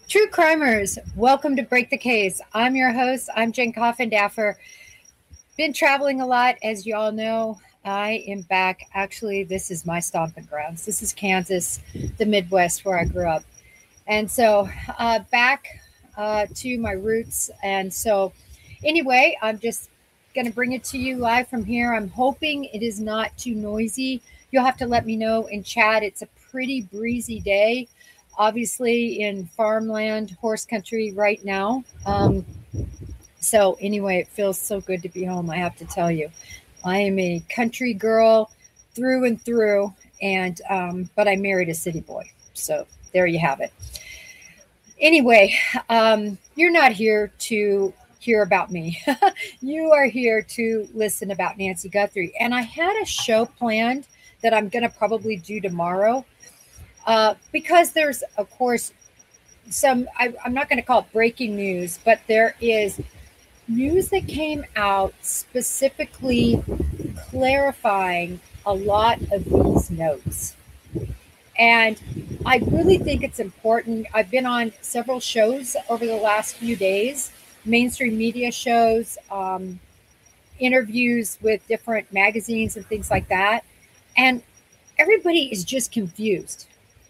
True crimers, welcome to Break the Case. I'm your host. I'm Jen Coffindaffer. Been traveling a lot, as you all know. I am back. Actually, this is my stomping grounds. This is Kansas, the Midwest, where I grew up. And so back to my roots. And so, anyway, I'm just going to bring it to you live from here. I'm hoping it is not too noisy. You'll have to let me know in chat. It's a pretty breezy day, obviously, in farmland, horse country right now. So, anyway, it feels so good to be home, I have to tell you. I am a country girl through and through, and but I married a city boy. So, there you have it. Anyway, you're not here to hear about me. You are here to listen about Nancy Guthrie. And I had a show planned that I'm going to probably do tomorrow because there's, of course, I'm not going to call it breaking news, but there is news that came out specifically clarifying a lot of these notes. And I really think it's important. I've been on several shows over the last few days, mainstream media shows, interviews with different magazines and things like that. And everybody is just confused.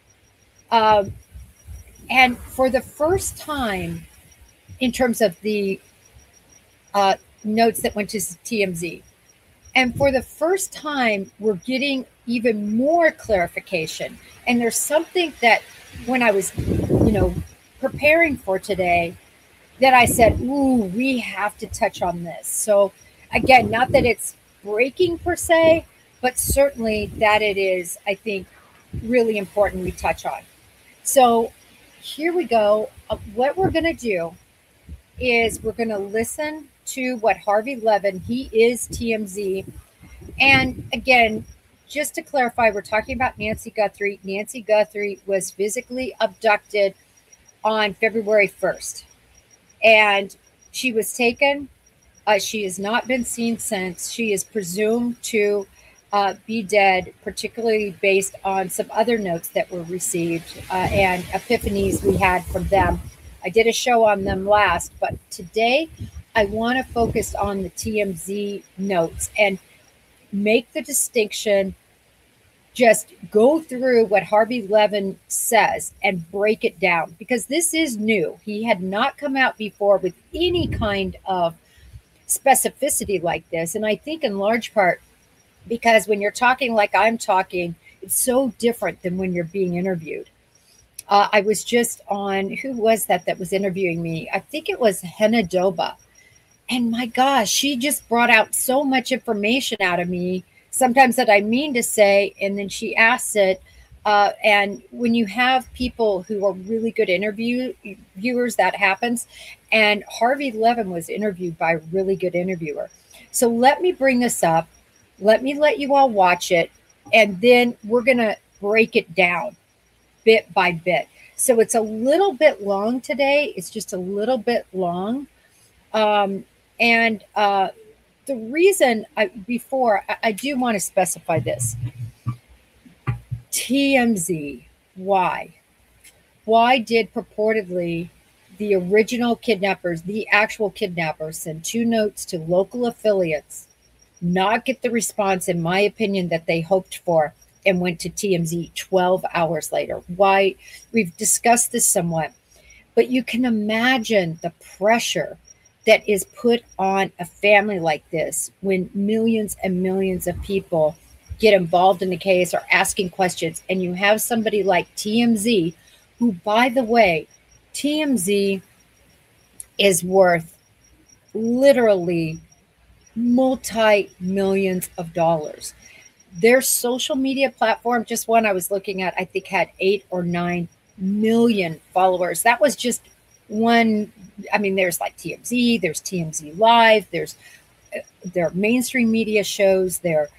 And for the first time, in terms of the notes that went to TMZ, and for the first time, we're getting even more clarification. And there's something that when I was, preparing for today, that I said, ooh, we have to touch on this. So again, not that it's breaking per se, but certainly that it is, I think, really important we touch on. So here we go. What we're going to do is we're going to listen to what Harvey Levin, he is TMZ. And again, just to clarify, we're talking about Nancy Guthrie. Nancy Guthrie was physically abducted on February 1st. And she was taken. She has not been seen since. She is presumed to be dead, particularly based on some other notes that were received and epiphanies we had from them. I did a show on them last, but today I want to focus on the TMZ notes and make the distinction, just go through what Harvey Levin says and break it down, because this is new. He had not come out before with any kind of specificity like this. And I think in large part because when you're talking like I'm talking, it's so different than when you're being interviewed. I was just on, who was that was interviewing me? I think it was Henna Doba. And my gosh, she just brought out so much information out of me, sometimes that I mean to say, and then she asks it. And when you have people who are really good viewers, that happens. And Harvey Levin was interviewed by a really good interviewer. So let me bring this up. Let me let you all watch it. And then we're going to break it down bit by bit. So it's a little bit long today. It's just a little bit long. And the reason I do want to specify this. TMZ, why? Why did purportedly the original kidnappers, the actual kidnappers, send 2 notes to local affiliates, not get the response, in my opinion, that they hoped for, and went to TMZ 12 hours later? Why? We've discussed this somewhat, but you can imagine the pressure that is put on a family like this when millions and millions of people get involved in the case or asking questions. And you have somebody like TMZ, who, by the way, TMZ is worth literally multi-millions of dollars. Their social media platform, just one I was looking at, I think had 8 or 9 million followers. That was just one. I mean, there's like TMZ, there's TMZ Live, there's their mainstream media shows, their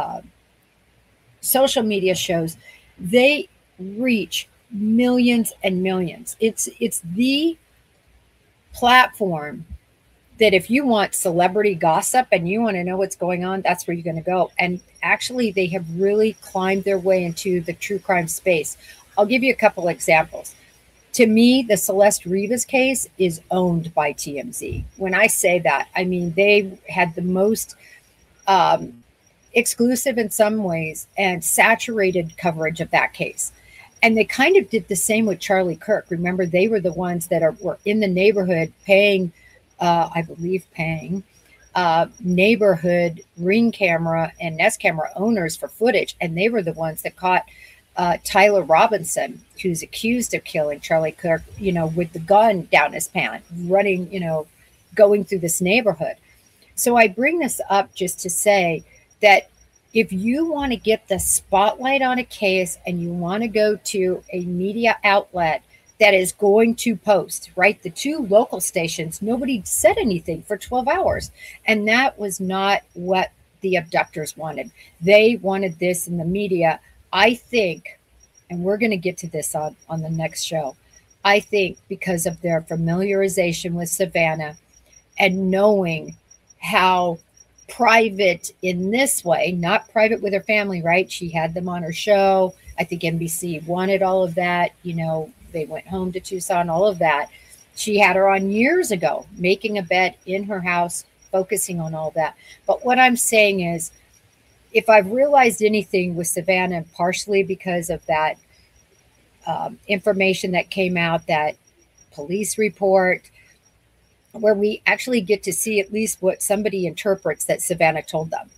social media shows. They reach millions and millions. It's the platform that if you want celebrity gossip and you want to know what's going on, that's where you're going to go. And actually, they have really climbed their way into the true crime space. I'll give you a couple examples. To me, the Celeste Rivas case is owned by TMZ. When I say that, I mean they had the most exclusive in some ways and saturated coverage of that case. And they kind of did the same with Charlie Kirk. Remember, they were the ones that were in the neighborhood paying, I believe, neighborhood Ring camera and Nest camera owners for footage. And they were the ones that caught Tyler Robinson, who's accused of killing Charlie Kirk, with the gun down his pant, running, going through this neighborhood. So I bring this up just to say that if you want to get the spotlight on a case and you want to go to a media outlet that is going to post, right? The two local stations, nobody said anything for 12 hours. And that was not what the abductors wanted. They wanted this in the media. I think, and we're going to get to this on the next show, I think because of their familiarization with Savannah and knowing how private in this way, not private with her family, right? She had them on her show. I think NBC wanted all of that. They went home to Tucson, all of that. She had her on years ago, making a bet in her house, focusing on all that. But what I'm saying is, if I've realized anything with Savannah, partially because of that information that came out, that police report, where we actually get to see at least what somebody interprets that Savannah told them.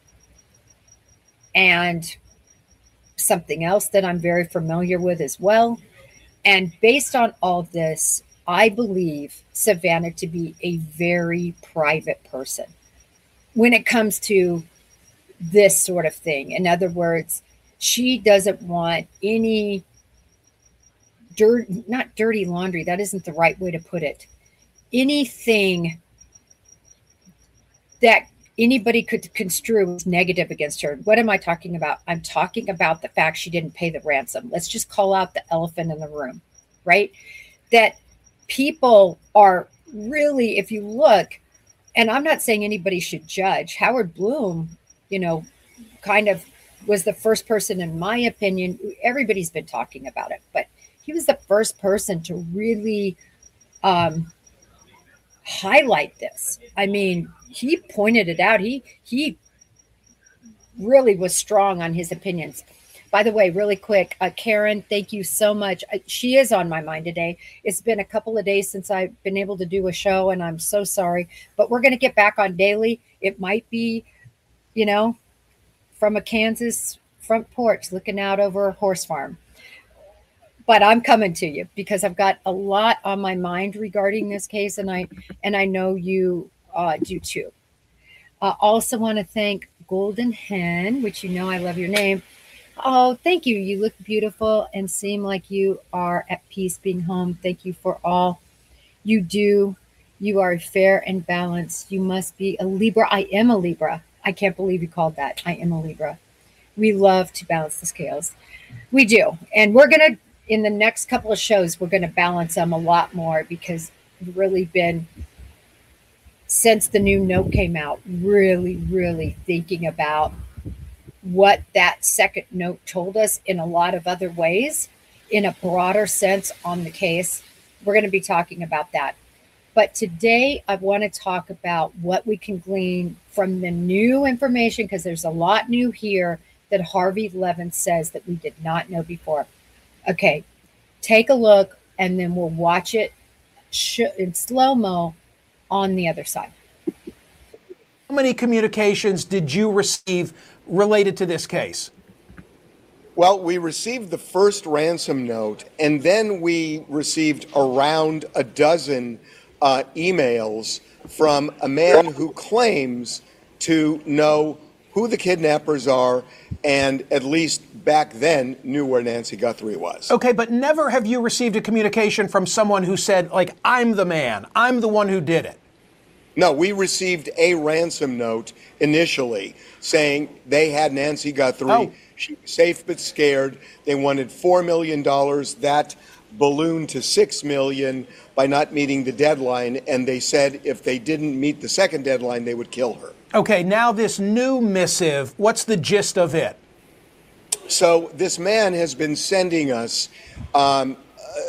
And something else that I'm very familiar with as well. And based on all this, I believe Savannah to be a very private person when it comes to this sort of thing. In other words, she doesn't want any not dirty laundry. That isn't the right way to put it. Anything that anybody could construe as negative against her. What am I talking about? I'm talking about the fact she didn't pay the ransom. Let's just call out the elephant in the room, right? That people are really, if you look, and I'm not saying anybody should judge. Howard Bloom, kind of was the first person, in my opinion, everybody's been talking about it, but he was the first person to really highlight this. I mean, he pointed it out. He really was strong on his opinions. By the way, really quick, Karen, thank you so much. She is on my mind today. It's been a couple of days since I've been able to do a show, and I'm so sorry. But we're going to get back on daily. It might be, from a Kansas front porch looking out over a horse farm. But I'm coming to you because I've got a lot on my mind regarding this case, and I know you do too. Also want to thank Golden Hen, which I love your name. Oh, thank you. You look beautiful and seem like you are at peace being home. Thank you for all you do. You are fair and balanced. You must be a Libra. I am a Libra. I can't believe you called that. I am a Libra. We love to balance the scales. We do. And we're going to, in the next couple of shows, we're going to balance them a lot more because we've really been, since the new note came out, really, really thinking about what that second note told us in a lot of other ways, in a broader sense on the case. We're going to be talking about that. But today I want to talk about what we can glean from the new information, because there's a lot new here that Harvey Levin says that we did not know before. Okay, take a look, and then we'll watch it in slow-mo on the other side. How many communications did you receive related to this case? Well, we received the first ransom note, and then we received around a dozen emails from a man who claims to know who the kidnappers are, and at least back then knew where Nancy Guthrie was. Okay, but never have you received a communication from someone who said, like, I'm the man, I'm the one who did it. No, we received a ransom note initially saying they had Nancy Guthrie. Oh. She was safe but scared. They wanted $4 million. That ballooned to $6 million by not meeting the deadline. And they said if they didn't meet the second deadline, they would kill her. Okay, now this new missive, what's the gist of it? So this man has been sending us,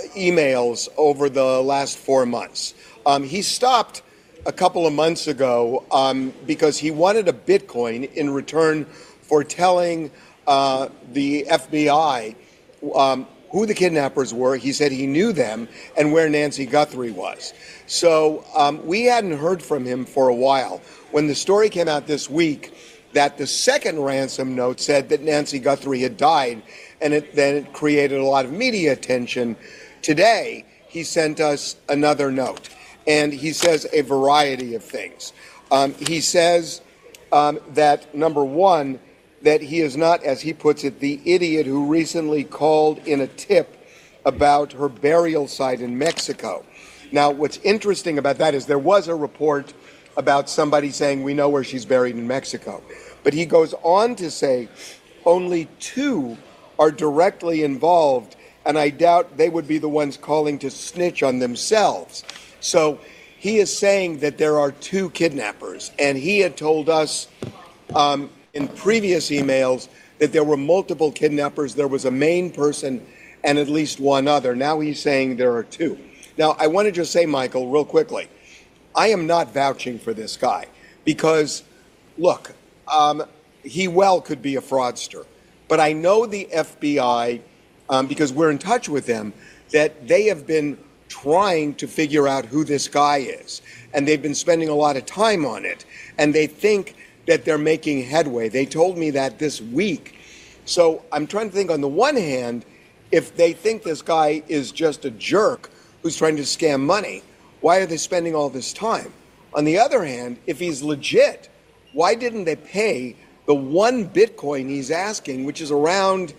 emails over the last 4 months. He stopped a couple of months ago because he wanted a Bitcoin in return for telling the FBI who the kidnappers were. He said he knew them and where Nancy Guthrie was. So we hadn't heard from him for a while. When the story came out this week that the second ransom note said that Nancy Guthrie had died, and then it created a lot of media attention, today he sent us another note. And he says a variety of things. He says that, number one, that he is not, as he puts it, the idiot who recently called in a tip about her burial site in Mexico. Now, what's interesting about that is there was a report about somebody saying we know where she's buried in Mexico. But he goes on to say only 2 are directly involved, and I doubt they would be the ones calling to snitch on themselves. So he is saying that there are 2 kidnappers, and he had told us in previous emails that there were multiple kidnappers. There was a main person and at least one other. Now he's saying there are 2. Now, I want to just say, Michael, real quickly, I am not vouching for this guy because, look, he well could be a fraudster. But I know the FBI, because we're in touch with them, that they have been trying to figure out who this guy is. And they've been spending a lot of time on it. And they think that they're making headway. They told me that this week. So I'm trying to think, on the one hand, if they think this guy is just a jerk who's trying to scam money, why are they spending all this time? On the other hand, if he's legit, why didn't they pay the 1 Bitcoin he's asking, which is around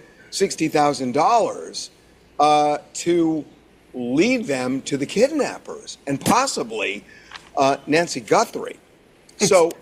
$60,000, to lead them to the kidnappers and possibly Nancy Guthrie? So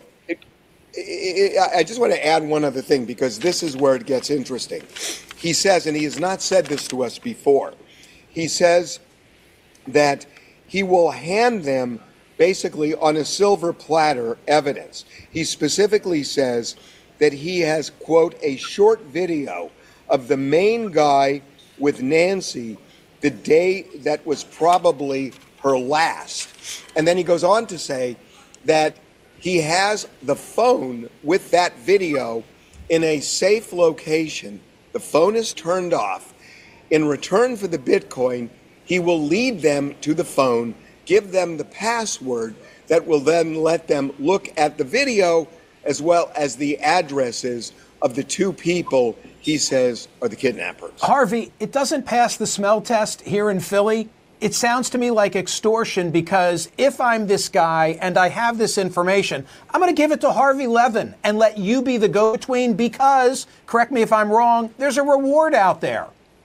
I just want to add one other thing, because this is where it gets interesting. He says, and he has not said this to us before, he says that he will hand them basically on a silver platter evidence. He specifically says that he has, quote, a short video of the main guy with Nancy the day that was probably her last. And then he goes on to say that he has the phone with that video in a safe location. The phone is turned off. In return for the Bitcoin, he will lead them to the phone, give them the password that will then let them look at the video as well as the addresses of the 2 people he says are the kidnappers. Harvey, it doesn't pass the smell test here in Philly. It sounds to me like extortion, because if I'm this guy and I have this information, I'm going to give it to Harvey Levin and let you be the go-between because, correct me if I'm wrong, there's a reward out there.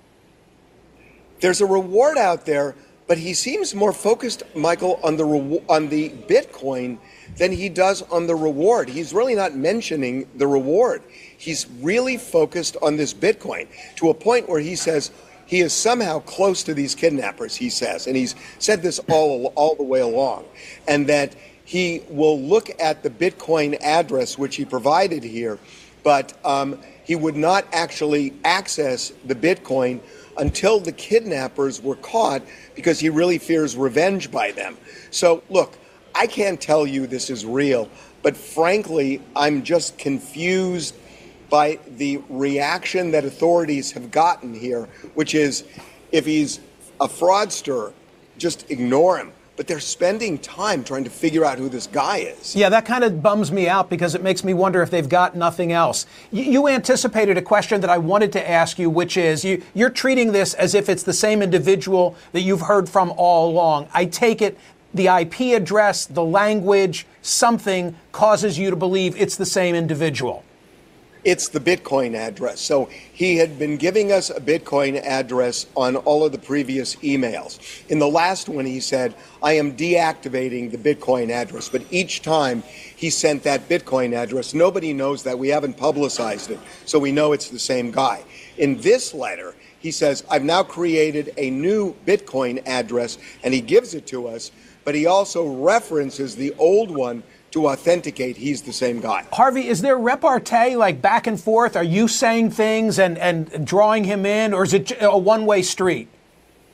There's a reward out there, but he seems more focused, Michael, on the Bitcoin than he does on the reward. He's really not mentioning the reward. He's really focused on this Bitcoin to a point where he says he is somehow close to these kidnappers, he says, and he's said this all the way along, and that he will look at the Bitcoin address, which he provided here, but he would not actually access the Bitcoin until the kidnappers were caught, because he really fears revenge by them. So, look, I can't tell you this is real, but frankly, I'm just confused by the reaction that authorities have gotten here, which is, if he's a fraudster, just ignore him. But they're spending time trying to figure out who this guy is. Yeah, that kind of bums me out, because it makes me wonder if they've got nothing else. You anticipated a question that I wanted to ask you, which is, you're treating this as if it's the same individual that you've heard from all along. I take it the IP address, the language, something causes you to believe it's the same individual. It's the Bitcoin address. So he had been giving us a Bitcoin address on all of the previous emails. In the last one, he said, I am deactivating the Bitcoin address. But each time he sent that Bitcoin address, nobody knows that. We haven't publicized it, so we know it's the same guy. In this letter, he says, I've now created a new Bitcoin address, and he gives it to us, but he also references the old one to authenticate he's the same guy. Harvey, is there repartee, like back and forth? Are you saying things and drawing him in, or is it a one-way street?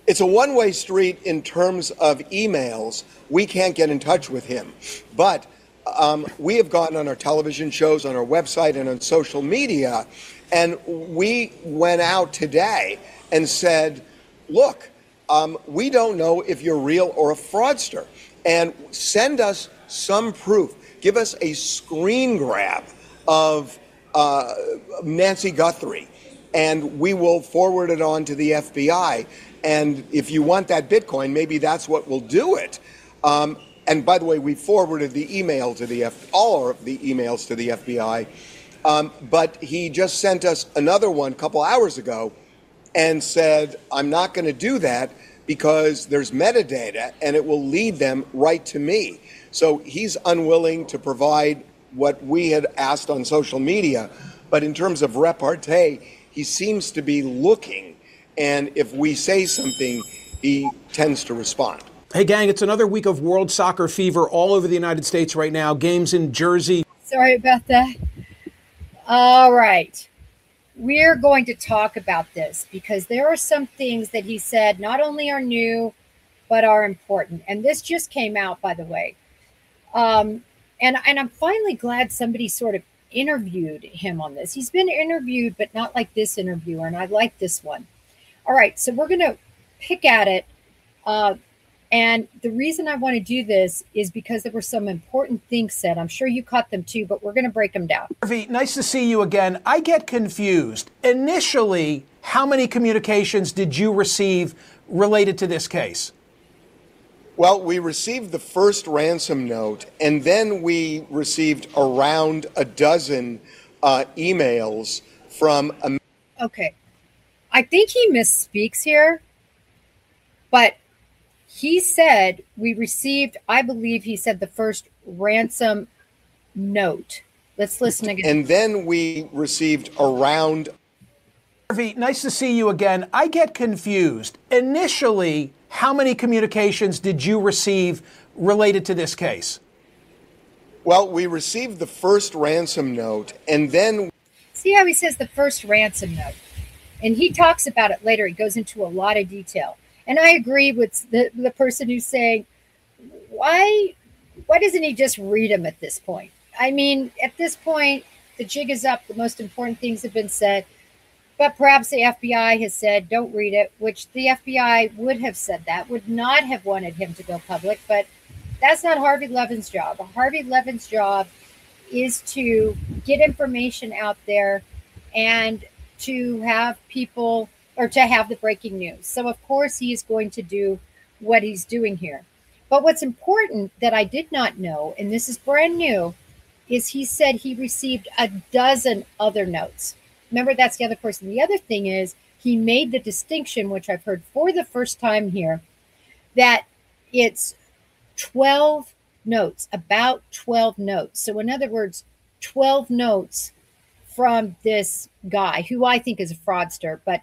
It's a one-way street in terms of emails. We can't get in touch with him. But we have gotten on our television shows, on our website, and on social media, and we went out today and said, look, we don't know if you're real or a fraudster, and send us some proof. Give us a screen grab of Nancy Guthrie, and we will forward it on to the FBI. And if you want that Bitcoin, maybe that's what will do it. And by the way, we forwarded the email to all of the emails to the FBI. But he just sent us another one a couple hours ago and said, I'm not going to do that because there's metadata and it will lead them right to me. So he's unwilling to provide what we had asked on social media. But in terms of repartee, he seems to be looking. And if we say something, he tends to respond. Hey, gang, it's another week of World Soccer fever all over the United States right now. Games in Jersey. Sorry about that. All right. We're going to talk about this because there are some things that he said not only are new, but are important. And this just came out, by the way. And I'm finally glad somebody sort of interviewed him on this. He's been interviewed, but not like this interviewer. And I like this one. All right. So we're going to pick at it. And the reason I want to do this is because there were some important things said. I'm sure you caught them too, but we're going to break them down. Harvey, nice to see you again. I get confused. Initially, how many communications did you receive related to this case? Well, we received the first ransom note, and then we received around a dozen emails from... Okay. I think he misspeaks here, but... he said we received, I believe he said the first ransom note. Let's listen again. And then we received around. Harvey, nice to see you again. I get confused. Initially, how many communications did you receive related to this case? Well, we received the first ransom note, and then. See how he says the first ransom note? And he talks about it later. He goes into a lot of detail. And I agree with the person who's saying, why doesn't he just read them at this point? I mean, at this point, the jig is up. The most important things have been said. But perhaps the FBI has said, don't read it, which the FBI would have said that, would not have wanted him to go public. But that's not Harvey Levin's job. Harvey Levin's job is to get information out there and to have people... or to have the breaking news. So, of course, he is going to do what he's doing here. But what's important that I did not know, and this is brand new, is he said he received a dozen other notes. Remember, that's the other person. The other thing is he made the distinction, which I've heard for the first time here, that it's 12 notes, about 12 notes. So, in other words, 12 notes from this guy, who I think is a fraudster, but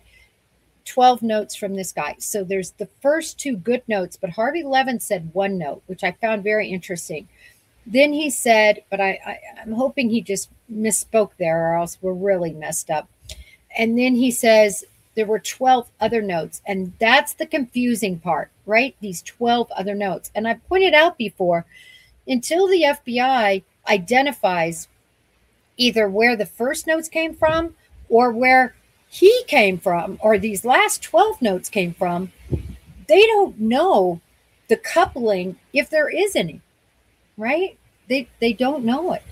12 notes from this guy. So there's the first two good notes, but Harvey Levin said one note, which I found very interesting. Then he said, but I'm hoping he just misspoke there or else we're really messed up. And then he says there were 12 other notes. And that's the confusing part, right? These 12 other notes. And I pointed out before, until the FBI identifies either where the first notes came from or where he came from, or these last 12 notes came from, they don't know the coupling, if there is any, right? They don't know it.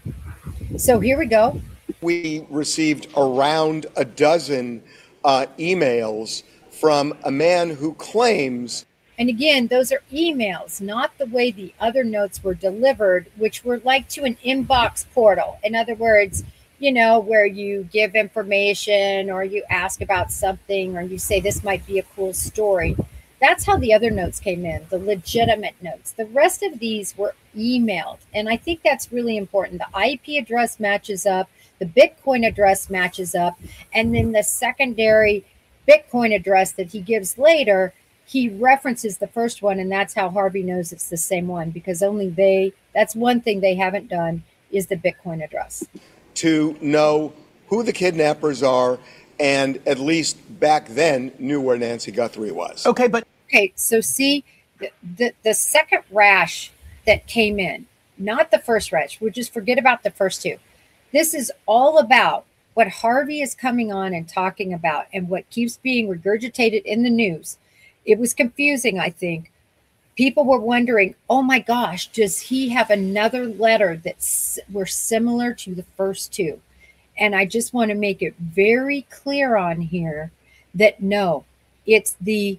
So here we go. We received around a dozen emails from a man who claims. And again, those are emails, not the way the other notes were delivered, which were like to an inbox portal. In other words, you know, where you give information or you ask about something or you say this might be a cool story. That's how the other notes came in, the legitimate notes. The rest of these were emailed. And I think that's really important. The IP address matches up. The Bitcoin address matches up. And then the secondary Bitcoin address that he gives later, he references the first one. And that's how Harvey knows it's the same one, because only that's one thing they haven't done, is the Bitcoin address. To know who the kidnappers are and at least back then knew where Nancy Guthrie was. Okay, but Okay, so see, the second rash that came in, not the first rash, we'll just forget about the first two. This is all about what Harvey is coming on and talking about and what keeps being regurgitated in the news. It was confusing, I think. People were wondering, oh my gosh, does he have another letter that were similar to the first two? And I just want to make it very clear on here that no, it's the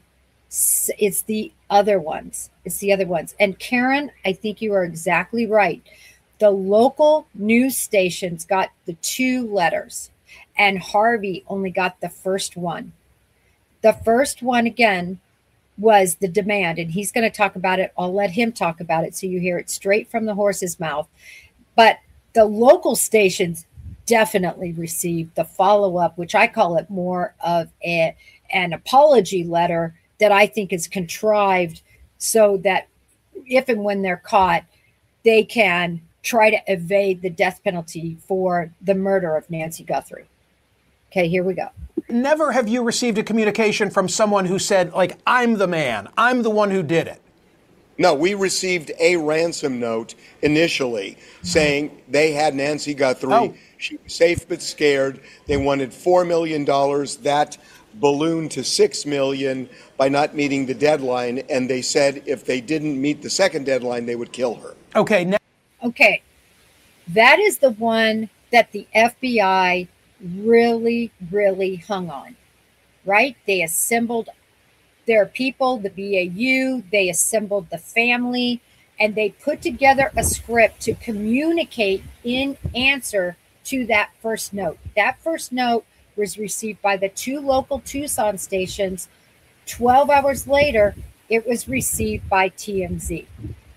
other ones. It's the other ones. And Karen, I think you are exactly right. The local news stations got the two letters, and Harvey only got the first one. The first one, again, was the demand, and he's going to talk about it. I'll let him talk about it so you hear it straight from the horse's mouth. But the local stations definitely received the follow-up, which I call it more of an apology letter that I think is contrived so that if and when they're caught, they can try to evade the death penalty for the murder of Nancy Guthrie. Okay, here we go. Never have you received a communication from someone who said, like, I'm the man, I'm the one who did it. No, we received a ransom note initially saying they had Nancy Guthrie. Oh. She was safe but scared. They wanted $4 million. That ballooned to $6 million by not meeting the deadline. And they said if they didn't meet the second deadline, they would kill her. Okay. Okay. That is the one that the FBI really, really hung on, right? They assembled their people, the BAU, they assembled the family, and they put together a script to communicate in answer to that first note. That first note was received by the two local Tucson stations. 12 hours later, it was received by TMZ.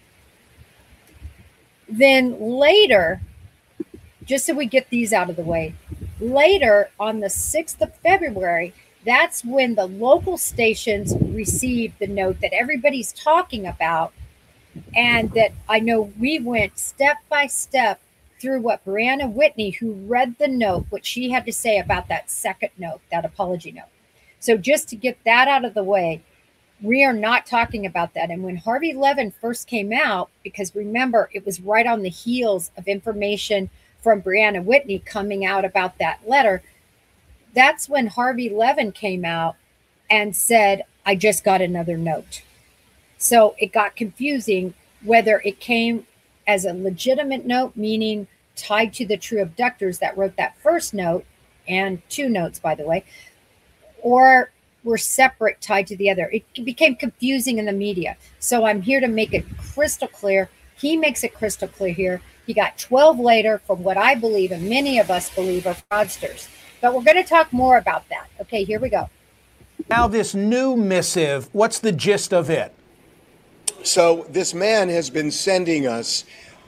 Then later, just so we get these out of the way, later on the 6th of February, that's when the local stations received the note that everybody's talking about, and that I know we went step by step through what Brianna Whitney, who read the note, what she had to say about that second note, that apology note. So just to get that out of the way, we are not talking about that. And when Harvey Levin first came out, because remember, it was right on the heels of information from Brianna Whitney coming out about that letter, that's when Harvey Levin came out and said, I just got another note. So it got confusing whether it came as a legitimate note, meaning tied to the true abductors that wrote that first note, and two notes, by the way, or were separate, tied to the other. It became confusing in the media. So I'm here to make it crystal clear. He makes it crystal clear here. He got 12 later from what I believe, and many of us believe, are fraudsters. But we're going to talk more about that. Okay, here we go. Now this new missive, what's the gist of it? So this man has been sending us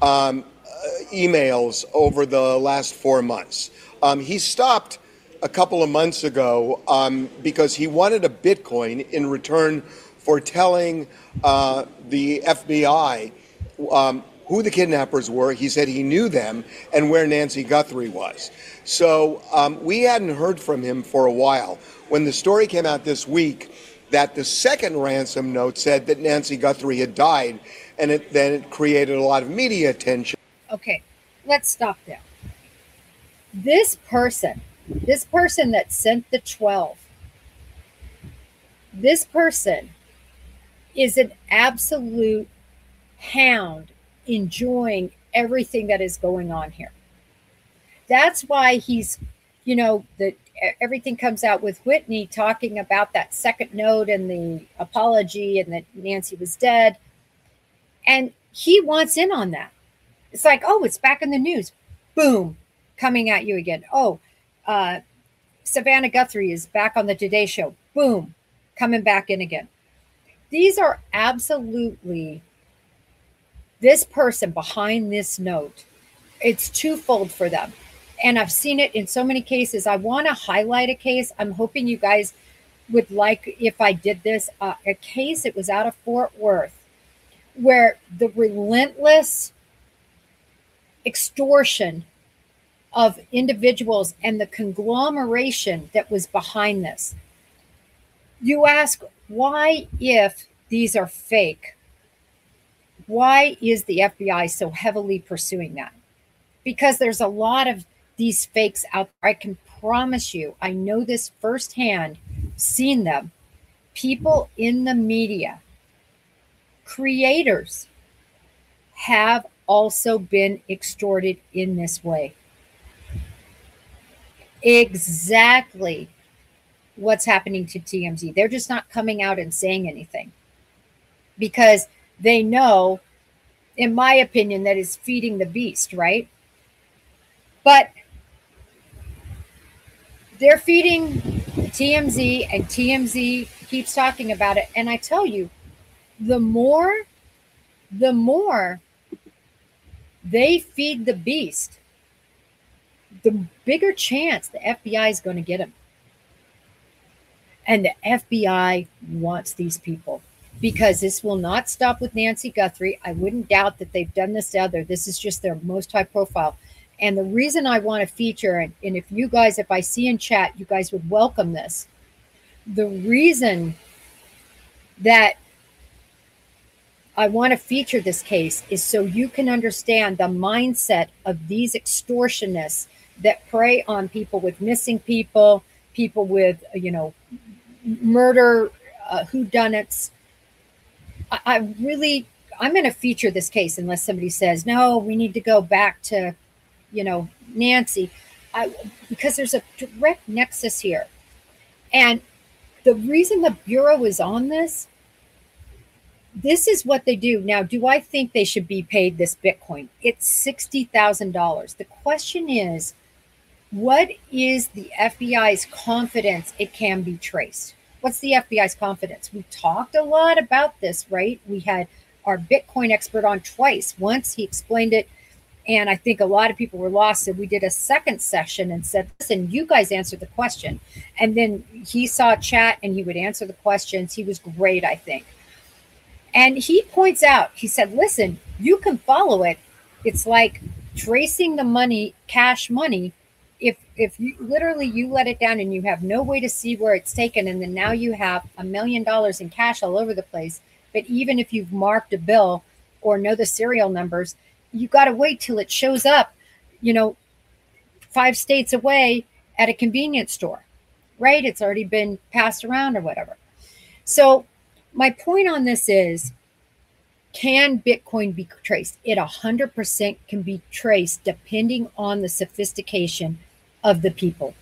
emails over the last 4 months. He stopped a couple of months ago because he wanted a Bitcoin in return for telling the FBI who the kidnappers were. He said he knew them and where Nancy Guthrie was. So we hadn't heard from him for a while. When the story came out this week that the second ransom note said that Nancy Guthrie had died, and then it created a lot of media attention. Okay, let's stop there. This person that sent the 12, this person is an absolute hound enjoying everything that is going on here. That's why he's, everything comes out with Whitney talking about that second note and the apology and that Nancy was dead. And he wants in on that. It's like, oh, it's back in the news. Boom, coming at you again. Oh, Savannah Guthrie is back on the Today Show. Boom, coming back in again. These are absolutely, this person behind this note, it's twofold for them. And I've seen it in so many cases. I want to highlight a case. I'm hoping you guys would like, if I did this, a case, it was out of Fort Worth, where the relentless extortion of individuals and the conglomeration that was behind this. You ask, why, if these are fake, why is the FBI so heavily pursuing that? Because there's a lot of these fakes out there. I can promise you, I know this firsthand, seen them. People in the media, creators, have also been extorted in this way. Exactly what's happening to TMZ. They're just not coming out and saying anything because they know, in my opinion, that is feeding the beast, right? But they're feeding TMZ, and TMZ keeps talking about it. And I tell you, the more they feed the beast, the bigger chance the FBI is going to get them. And the FBI wants these people because this will not stop with Nancy Guthrie. I wouldn't doubt that they've done this to other. This is just their most high profile. And the reason I want to feature, and if you guys, if I see in chat, you guys would welcome this. The reason that I want to feature this case is so you can understand the mindset of these extortionists that prey on people with missing people, people with, murder, whodunits. I'm going to feature this case unless somebody says, no, we need to go back to, Nancy, because there's a direct nexus here. And the reason the Bureau is on this is what they do. Now, do I think they should be paid this Bitcoin? It's $60,000. The question is, what is the FBI's confidence it can be traced? What's the FBI's confidence? We talked a lot about this, right? We had our Bitcoin expert on twice. Once he explained it, and I think a lot of people were lost. So we did a second session and said, listen, you guys answer the question. And then he saw chat and he would answer the questions. He was great, I think. And he points out, he said, listen, you can follow it. It's like tracing the money, cash money. If you literally you let it down and you have no way to see where it's taken, and then now you have $1 million in cash all over the place. But even if you've marked a bill or know the serial numbers, you got to wait till it shows up, 5 states away at a convenience store, right? It's already been passed around or whatever. So my point on this is, can Bitcoin be traced? It 100% can be traced depending on the sophistication of the people.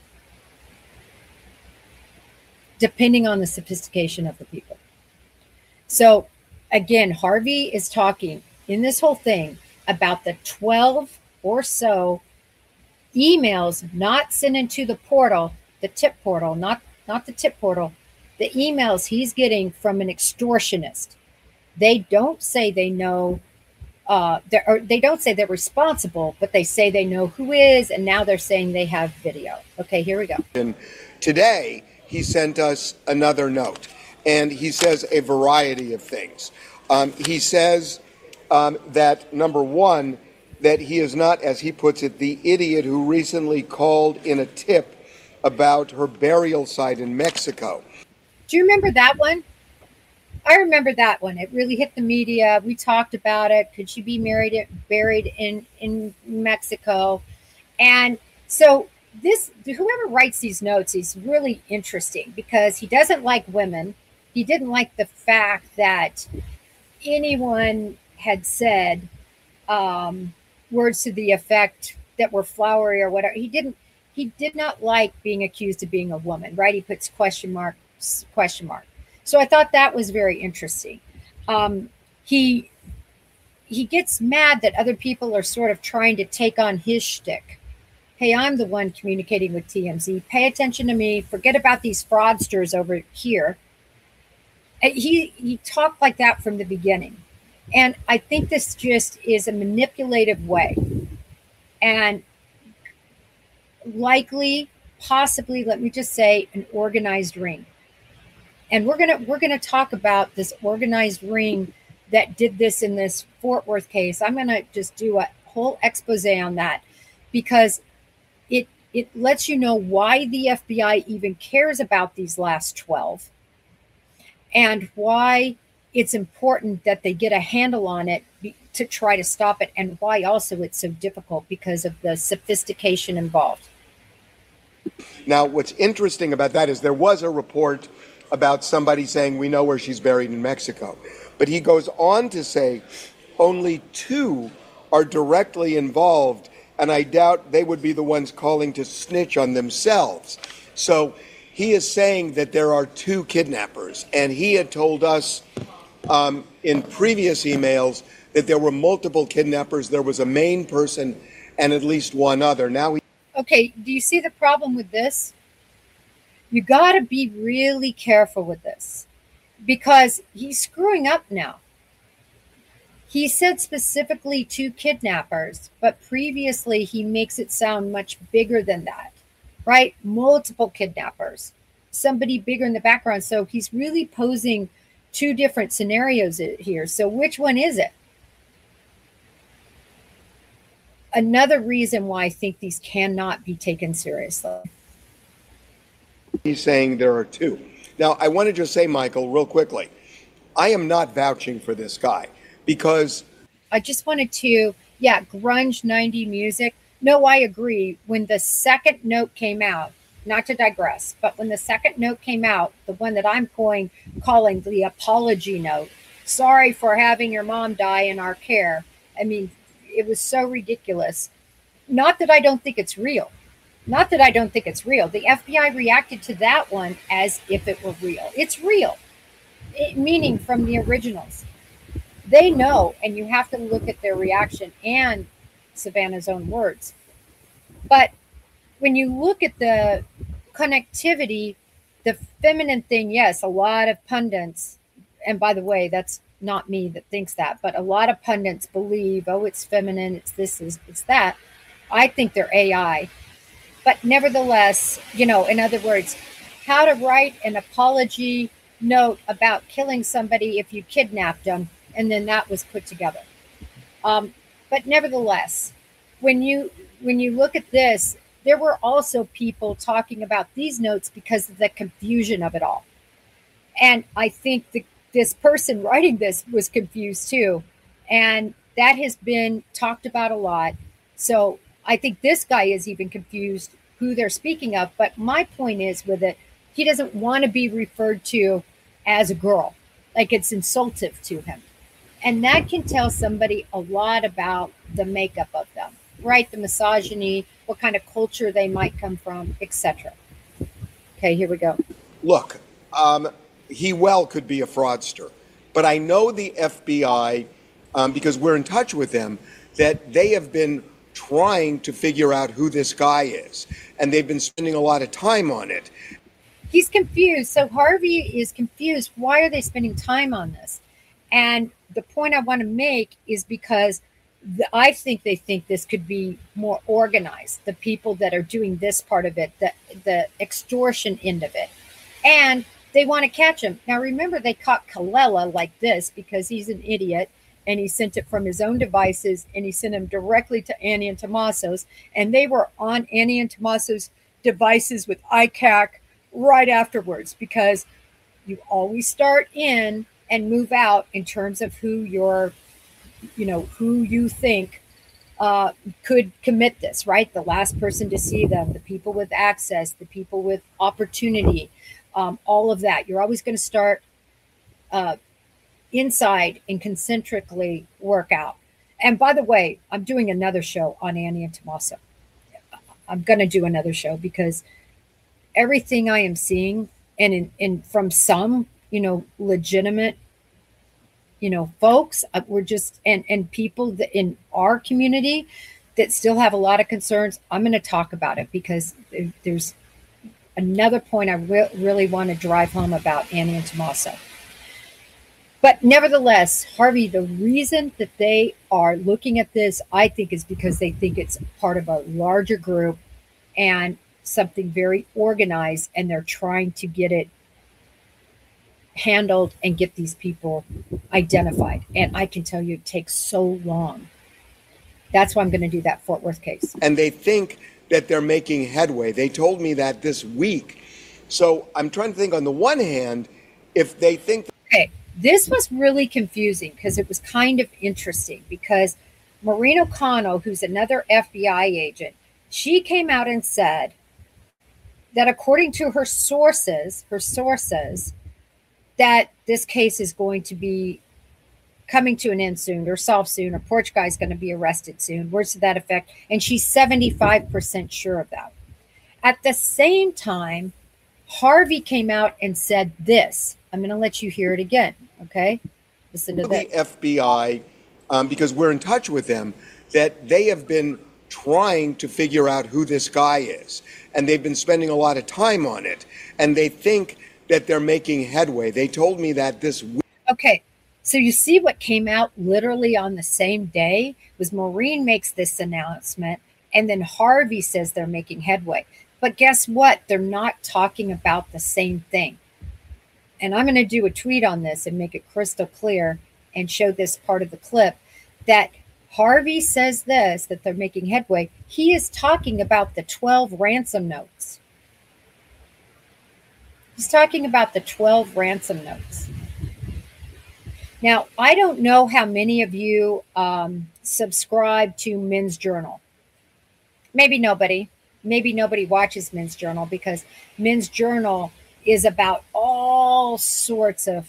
Depending on the sophistication of the people. So again, Harvey is talking in this whole thing about the 12 or so emails not sent into the portal, the tip portal, not the tip portal, the emails he's getting from an extortionist. They don't say they know, they don't say they're responsible, but they say they know who is, and now they're saying they have video. Okay, here we go. And today, he sent us another note, and he says a variety of things. He says that, number one, that he is not, as he puts it, the idiot who recently called in a tip about her burial site in Mexico. Do you remember that one? I remember that one. It really hit the media. We talked about it. Could she be buried in Mexico? And so whoever writes these notes is really interesting because he doesn't like women. He didn't like the fact that anyone had said words to the effect that were flowery or whatever. He did not like being accused of being a woman, right? He puts question mark. So I thought that was very interesting. He gets mad that other people are sort of trying to take on his shtick. Hey, I'm the one communicating with TMZ. Pay attention to me. Forget about these fraudsters over here. He talked like that from the beginning. And I think this just is a manipulative way. And likely, possibly, let me just say, an organized ring. And we're gonna talk about this organized ring that did this in this Fort Worth case. I'm gonna just do a whole expose on that because It lets you know why the FBI even cares about these last 12 and why it's important that they get a handle on it to try to stop it, and why also it's so difficult because of the sophistication involved. Now, what's interesting about that is there was a report about somebody saying we know where she's buried in Mexico. But he goes on to say only 2 are directly involved, and I doubt they would be the ones calling to snitch on themselves. So he is saying that there are 2 kidnappers, and he had told us in previous emails that there were multiple kidnappers. There was a main person and at least one other. Now he... Okay, do you see the problem with this? You got to be really careful with this because he's screwing up now. He said specifically 2 kidnappers, but previously he makes it sound much bigger than that, right? Multiple kidnappers, somebody bigger in the background. So he's really posing 2 different scenarios here. So which one is it? Another reason why I think these cannot be taken seriously. He's saying there are 2. Now, I want to just say, Michael, real quickly, I am not vouching for this guy because... I just wanted to, grunge 90 music. No, I agree. When the second note came out, not to digress, but when the second note came out, the one that I'm calling the apology note, sorry for having your mom die in our care. I mean, it was so ridiculous. Not that I don't think it's real. Not that I don't think it's real. The FBI reacted to that one as if it were real. It's real, meaning from the originals. They know, and you have to look at their reaction and Savannah's own words. But when you look at the connectivity, the feminine thing, yes, a lot of pundits, and by the way, that's not me that thinks that, but a lot of pundits believe, oh, it's feminine, it's this, it's that. I think they're AI. But nevertheless, in other words, how to write an apology note about killing somebody if you kidnapped them, and then that was put together. But nevertheless, when you look at this, there were also people talking about these notes because of the confusion of it all. And I think this person writing this was confused too. And that has been talked about a lot. So I think this guy is even confused who they're speaking of. But my point is with it, he doesn't want to be referred to as a girl, like it's insultive to him. And that can tell somebody a lot about the makeup of them, right? The misogyny, what kind of culture they might come from, etc. Okay, here we go. Look, he well could be a fraudster, but I know the FBI, because we're in touch with them, that they have been trying to figure out who this guy is, and they've been spending a lot of time on it. He's confused. So Harvey is confused. Why are they spending time on this? And the point I want to make is because I think they think this could be more organized, the people that are doing this part of it, the extortion end of it. And they want to catch him. Now, remember, they caught Kalela like this because he's an idiot and he sent it from his own devices and he sent him directly to Annie and Tommaso's. And they were on Annie and Tommaso's devices with ICAC right afterwards because you always start in and move out in terms of who you think could commit this, right? The last person to see them, the people with access, the people with opportunity, all of that. You're always going to start inside and concentrically work out. And by the way, I'm doing another show on Annie and Tommaso. I'm going to do another show because everything I am seeing and from some, legitimate, folks, we're just, and people that in our community that still have a lot of concerns. I'm going to talk about it because there's another point I really want to drive home about Annie and Tommaso. But nevertheless, Harvey, the reason that they are looking at this, I think, is because they think it's part of a larger group and something very organized, and they're trying to get it handled and get these people identified. And I can tell you it takes so long. That's why I'm going to do that Fort Worth case. And they think that they're making headway. They told me that this week. So I'm trying to think, on the one hand, if they think. Okay, this was really confusing because it was kind of interesting because Maureen O'Connell, who's another FBI agent, she came out and said that according to her sources, that this case is going to be coming to an end soon or solved soon, or Porch Guy's going to be arrested soon, words to that effect. And she's 75% sure of that. At the same time, Harvey came out and said this. I'm going to let you hear it again, okay? Listen to the that. FBI, because we're in touch with them, that they have been trying to figure out who this guy is. And they've been spending a lot of time on it. And they think that they're making headway. They told me that this week. Okay, so you see what came out literally on the same day was Maureen makes this announcement, and then Harvey says they're making headway. But guess what? They're not talking about the same thing. And I'm going to do a tweet on this and make it crystal clear and show this part of the clip that Harvey says this, that they're making headway. He is talking about the 12 ransom notes. He's talking about the 12 ransom notes. Now, I don't know how many of you subscribe to Men's Journal. Maybe nobody. Maybe nobody watches Men's Journal because Men's Journal is about all sorts of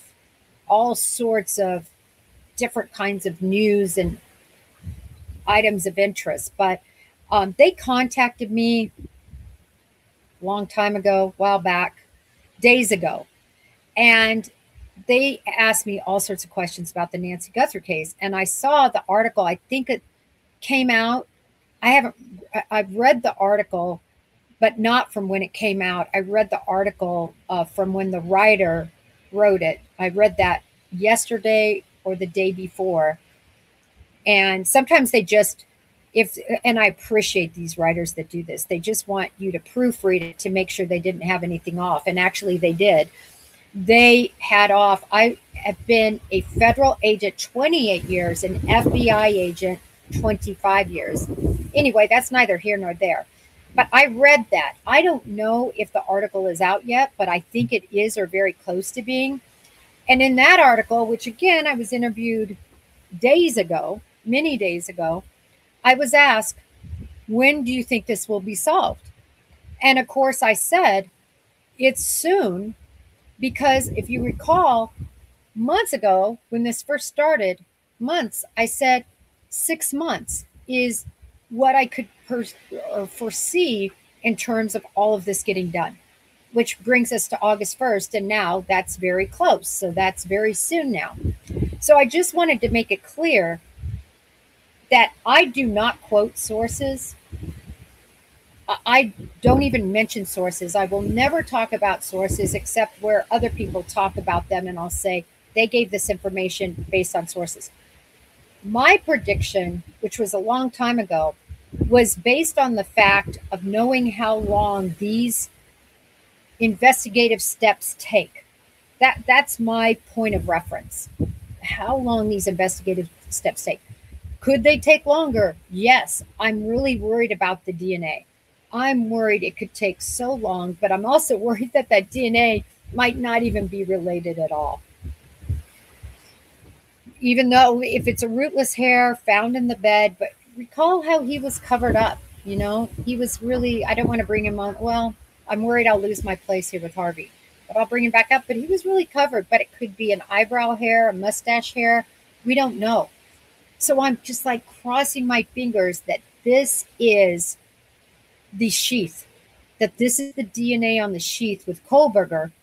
different kinds of news and items of interest. But they contacted me a long time ago, a while back, days ago, and they asked me all sorts of questions about the Nancy Guthrie case. And I saw the article. I think it came out. I've read the article, but not from when it came out. I read the article from when the writer wrote it. I read that yesterday or the day before. And sometimes they just, and I appreciate these writers that do this. They just want you to proofread it to make sure they didn't have anything off. And actually they did. They had off. I have been a federal agent 28 years, an FBI agent 25 years. Anyway, that's neither here nor there. But I read that. I don't know if the article is out yet, but I think it is or very close to being. And in that article, which again, I was interviewed days ago, many days ago, I was asked, when do you think this will be solved? And of course, I said, it's soon. Because if you recall, months ago, when this first started, I said 6 months is what I could foresee in terms of all of this getting done, which brings us to August 1st. And now that's very close. So that's very soon now. So I just wanted to make it clear that I do not quote sources. I don't even mention sources. I will never talk about sources except where other people talk about them, and I'll say they gave this information based on sources. My prediction, which was a long time ago, was based on the fact of knowing how long these investigative steps take. That's my point of reference. How long these investigative steps take. Could they take longer? Yes. I'm really worried about the DNA. I'm worried it could take so long, but I'm also worried that DNA might not even be related at all. Even though if it's a rootless hair found in the bed, but recall how he was covered up, he was really, I don't want to bring him on. Well, I'm worried I'll lose my place here with Harvey, but I'll bring him back up. But he was really covered, but it could be an eyebrow hair, a mustache hair. We don't know. So I'm just like crossing my fingers that this is the sheath, that this is the DNA on the sheath with Kohberger,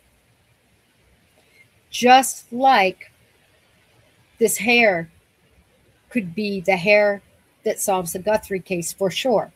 just like this hair could be the hair that solves the Guthrie case for sure.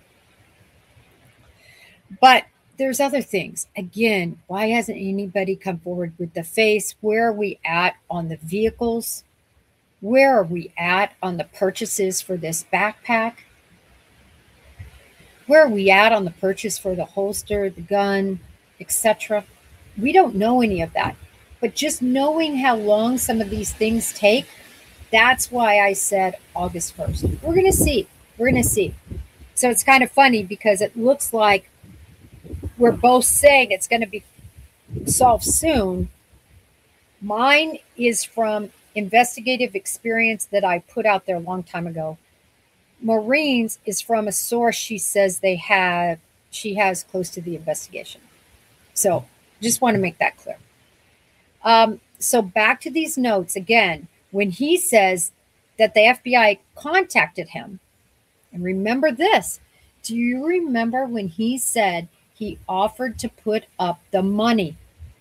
But there's other things. Again, why hasn't anybody come forward with the face? Where are we at on the vehicles? Where are we at on the purchases for this backpack? Where are we at on the purchase for the holster, the gun, etc.? We don't know any of that. But just knowing how long some of these things take, that's why I said August 1st. We're going to see. We're going to see. So it's kind of funny because it looks like we're both saying it's going to be solved soon. Mine is from investigative experience that I put out there a long time ago. Maureen's is from a source she says she has close to the investigation. So just want to make that clear. So back to these notes again, when he says that the FBI contacted him, and remember this, do you remember when he said he offered to put up the money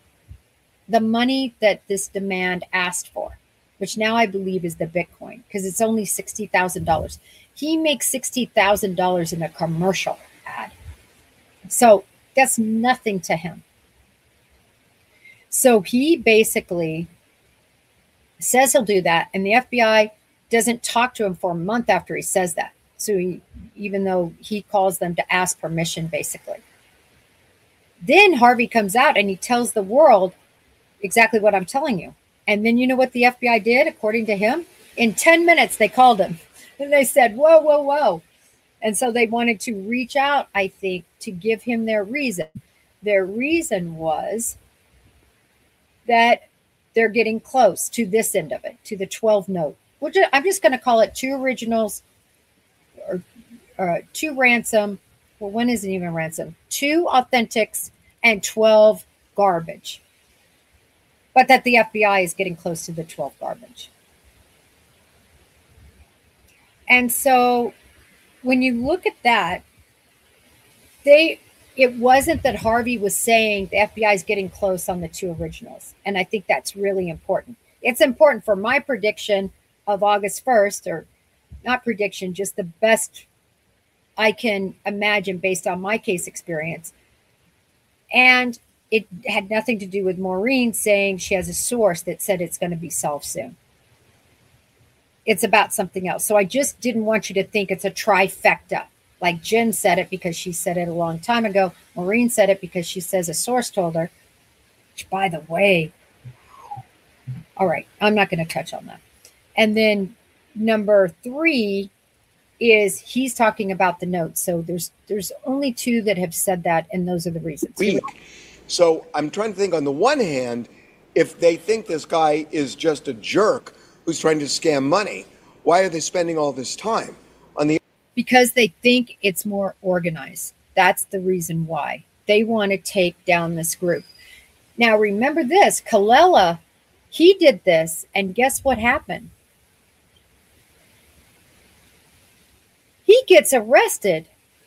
that this demand asked for, which now I believe is the Bitcoin, because it's only $60,000. He makes $60,000 in a commercial ad. So that's nothing to him. So he basically says he'll do that, and the FBI doesn't talk to him for a month after he says that. So even though he calls them to ask permission, basically. Then Harvey comes out and he tells the world exactly what I'm telling you. And then you know what the FBI did, according to him? In 10 minutes, they called him. And they said, whoa, whoa, whoa. And so they wanted to reach out, I think, to give him their reason. Their reason was that they're getting close to this end of it, to the 12 note. I'm just going to call it 2 originals or 2 ransom. Well, one isn't even ransom. 2 authentics and 12 garbage. But that the FBI is getting close to the 12 garbage. And so when you look at that, it wasn't that Harvey was saying the FBI is getting close on the 2 originals. And I think that's really important. It's important for my prediction of August 1st, or not prediction, just the best I can imagine based on my case experience. And it had nothing to do with Maureen saying she has a source that said it's going to be solved soon. It's about something else. So I just didn't want you to think it's a trifecta. Like Jen said it because she said it a long time ago. Maureen said it because she says a source told her. Which, by the way, all right, I'm not going to touch on that. And then number 3 is he's talking about the notes. So there's only 2 that have said that, and those are the reasons. So I'm trying to think, on the one hand, if they think this guy is just a jerk who's trying to scam money, why are they spending all this time? Because they think it's more organized. That's the reason why. They want to take down this group. Now, remember this, Kalela, he did this, and guess what happened? He gets arrested.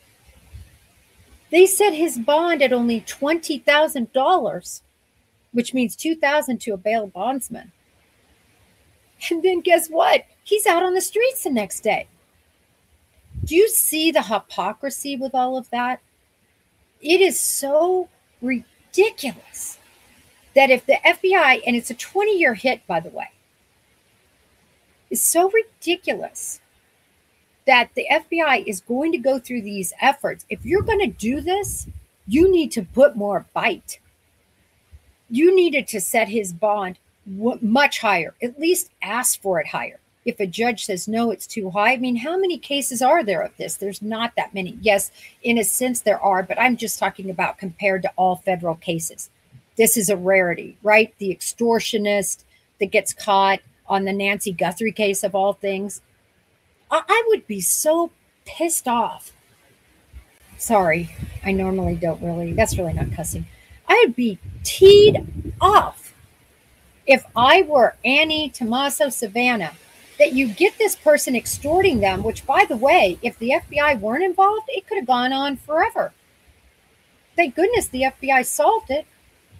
They set his bond at only $20,000, which means $2,000 to a bail bondsman. And then guess what? He's out on the streets the next day. Do you see the hypocrisy with all of that? It is so ridiculous that if the FBI, and it's a 20-year hit, by the way, it's so ridiculous that the FBI is going to go through these efforts. If you're going to do this, you need to put more bite. You needed to set his bond much higher, at least ask for it higher. If a judge says, no, it's too high. I mean, how many cases are there of this? There's not that many. Yes, in a sense there are, but I'm just talking about compared to all federal cases. This is a rarity, right? The extortionist that gets caught on the Nancy Guthrie case of all things. I would be so pissed off. Sorry, I normally don't really, that's really not cussing. I'd be teed off if I were Annie Tommaso Savannah, that you get this person extorting them, which, by the way, if the FBI weren't involved, it could have gone on forever. Thank goodness the FBI solved it.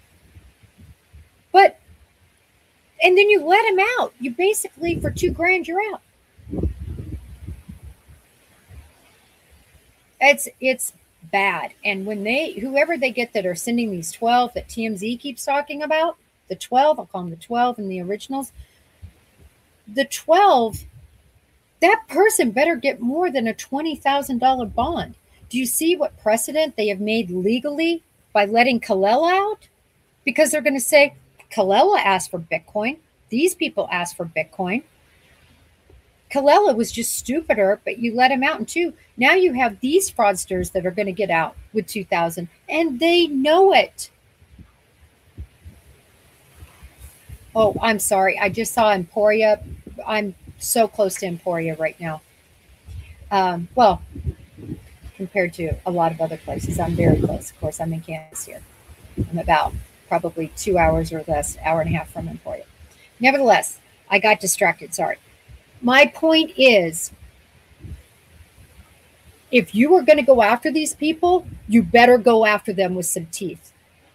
But, and then you let him out. You basically, for $2,000, you're out. It's bad. And when whoever they get that are sending these 12 that TMZ keeps talking about, the 12, I'll call them the 12 in the originals, the 12, that person better get more than a $20,000 bond. Do you see what precedent they have made legally by letting Kalela out? Because they're going to say, Kalela asked for Bitcoin. These people asked for Bitcoin. Kallela was just stupider, but you let him out. And two, now you have these fraudsters that are going to get out with 2,000, and they know it. Oh, I'm sorry. I just saw Emporia. I'm so close to Emporia right now. Well, compared to a lot of other places, I'm very close. Of course, I'm in Kansas here. I'm about probably 2 hours or less, hour and a half from Emporia. Nevertheless, I got distracted. Sorry. My point is, if you were going to go after these people, you better go after them with some teeth.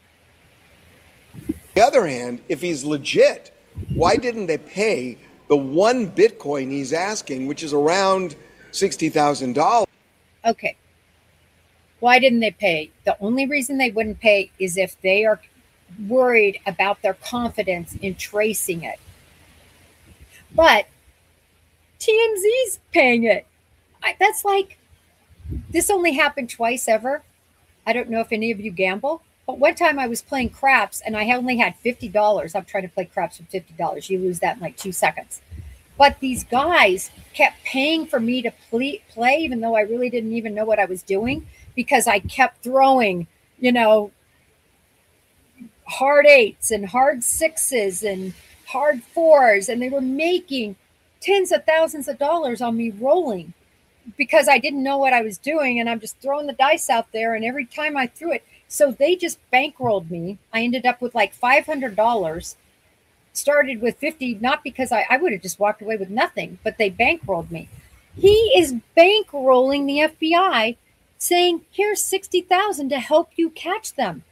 On the other hand, if he's legit, why didn't they pay the one Bitcoin he's asking, which is around $60,000? Okay. Why didn't they pay? The only reason they wouldn't pay is if they are worried about their confidence in tracing it. But TMZ's paying it. That's like, this only happened twice ever. I don't know if any of you gamble, but one time I was playing craps and I only had $50. I'm trying to play craps for $50. You lose that in like 2 seconds. But these guys kept paying for me to play, even though I really didn't even know what I was doing, because I kept throwing, hard 8s and hard 6s and hard 4s, and they were making tens of thousands of dollars on me rolling because I didn't know what I was doing, and I'm just throwing the dice out there, and every time I threw it, so they just bankrolled me. I ended up with like $500, started with 50, not because I would have just walked away with nothing, but they bankrolled me. He is bankrolling the FBI, saying, here's 60,000 to help you catch them.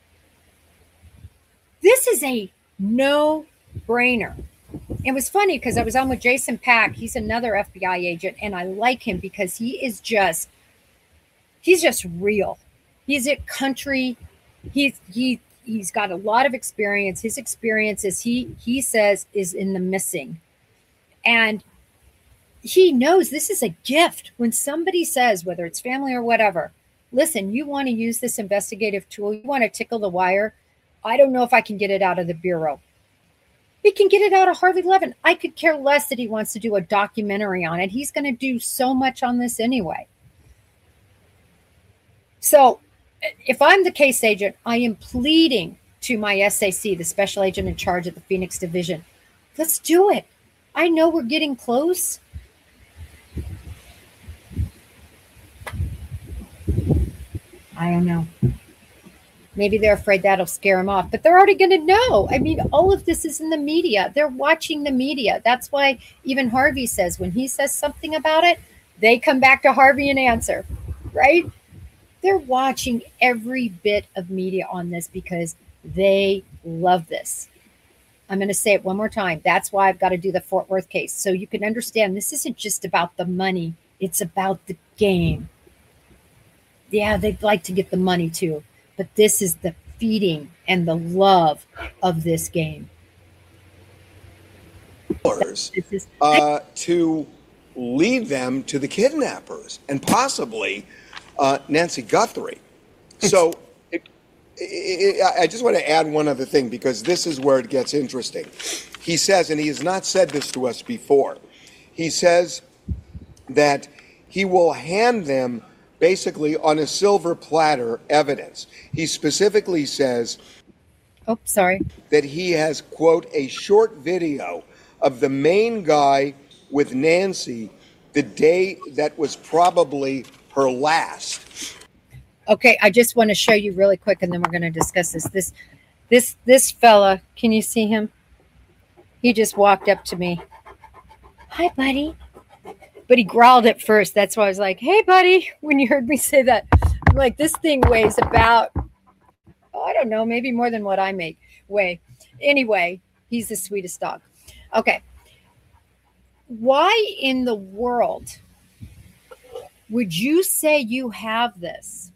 This is a no-brainer. It was funny because I was on with Jason Pack. He's another FBI agent, and I like him because he's just real. He's a country. He's got a lot of experience. His experience is he says is in the missing, and he knows this is a gift. When somebody says, whether it's family or whatever, listen, you want to use this investigative tool, you want to tickle the wire. I don't know if I can get it out of the Bureau. He can get it out of Harvey Levin. I could care less that he wants to do a documentary on it. He's going to do so much on this anyway. So if I'm the case agent, I am pleading to my SAC, the special agent in charge of the Phoenix division. Let's do it. I know we're getting close. I don't know. Maybe they're afraid that'll scare them off, but they're already going to know. I mean, all of this is in the media. They're watching the media. That's why even Harvey says when he says something about it, they come back to Harvey and answer, right? They're watching every bit of media on this because they love this. I'm going to say it one more time. That's why I've got to do the Fort Worth case. So you can understand this isn't just about the money. It's about the game. Yeah, they'd like to get the money too. But this is the feeding and the love of this game. To lead them to the kidnappers and possibly Nancy Guthrie. So I just want to add one other thing because this is where it gets interesting. He says, and he has not said this to us before, he says that he will hand them basically on a silver platter evidence. He specifically says that he has, quote, a short video of the main guy with Nancy the day that was probably her last. Okay, I just want to show you really quick and then we're going to discuss this. This fella, can you see him? He just walked up to me. Hi, buddy. But he growled at first. That's why I was like, hey, buddy, when you heard me say that. I'm like, this thing weighs about, I don't know, maybe more than what I weigh. Anyway, he's the sweetest dog. Okay. Why in the world would you say you have this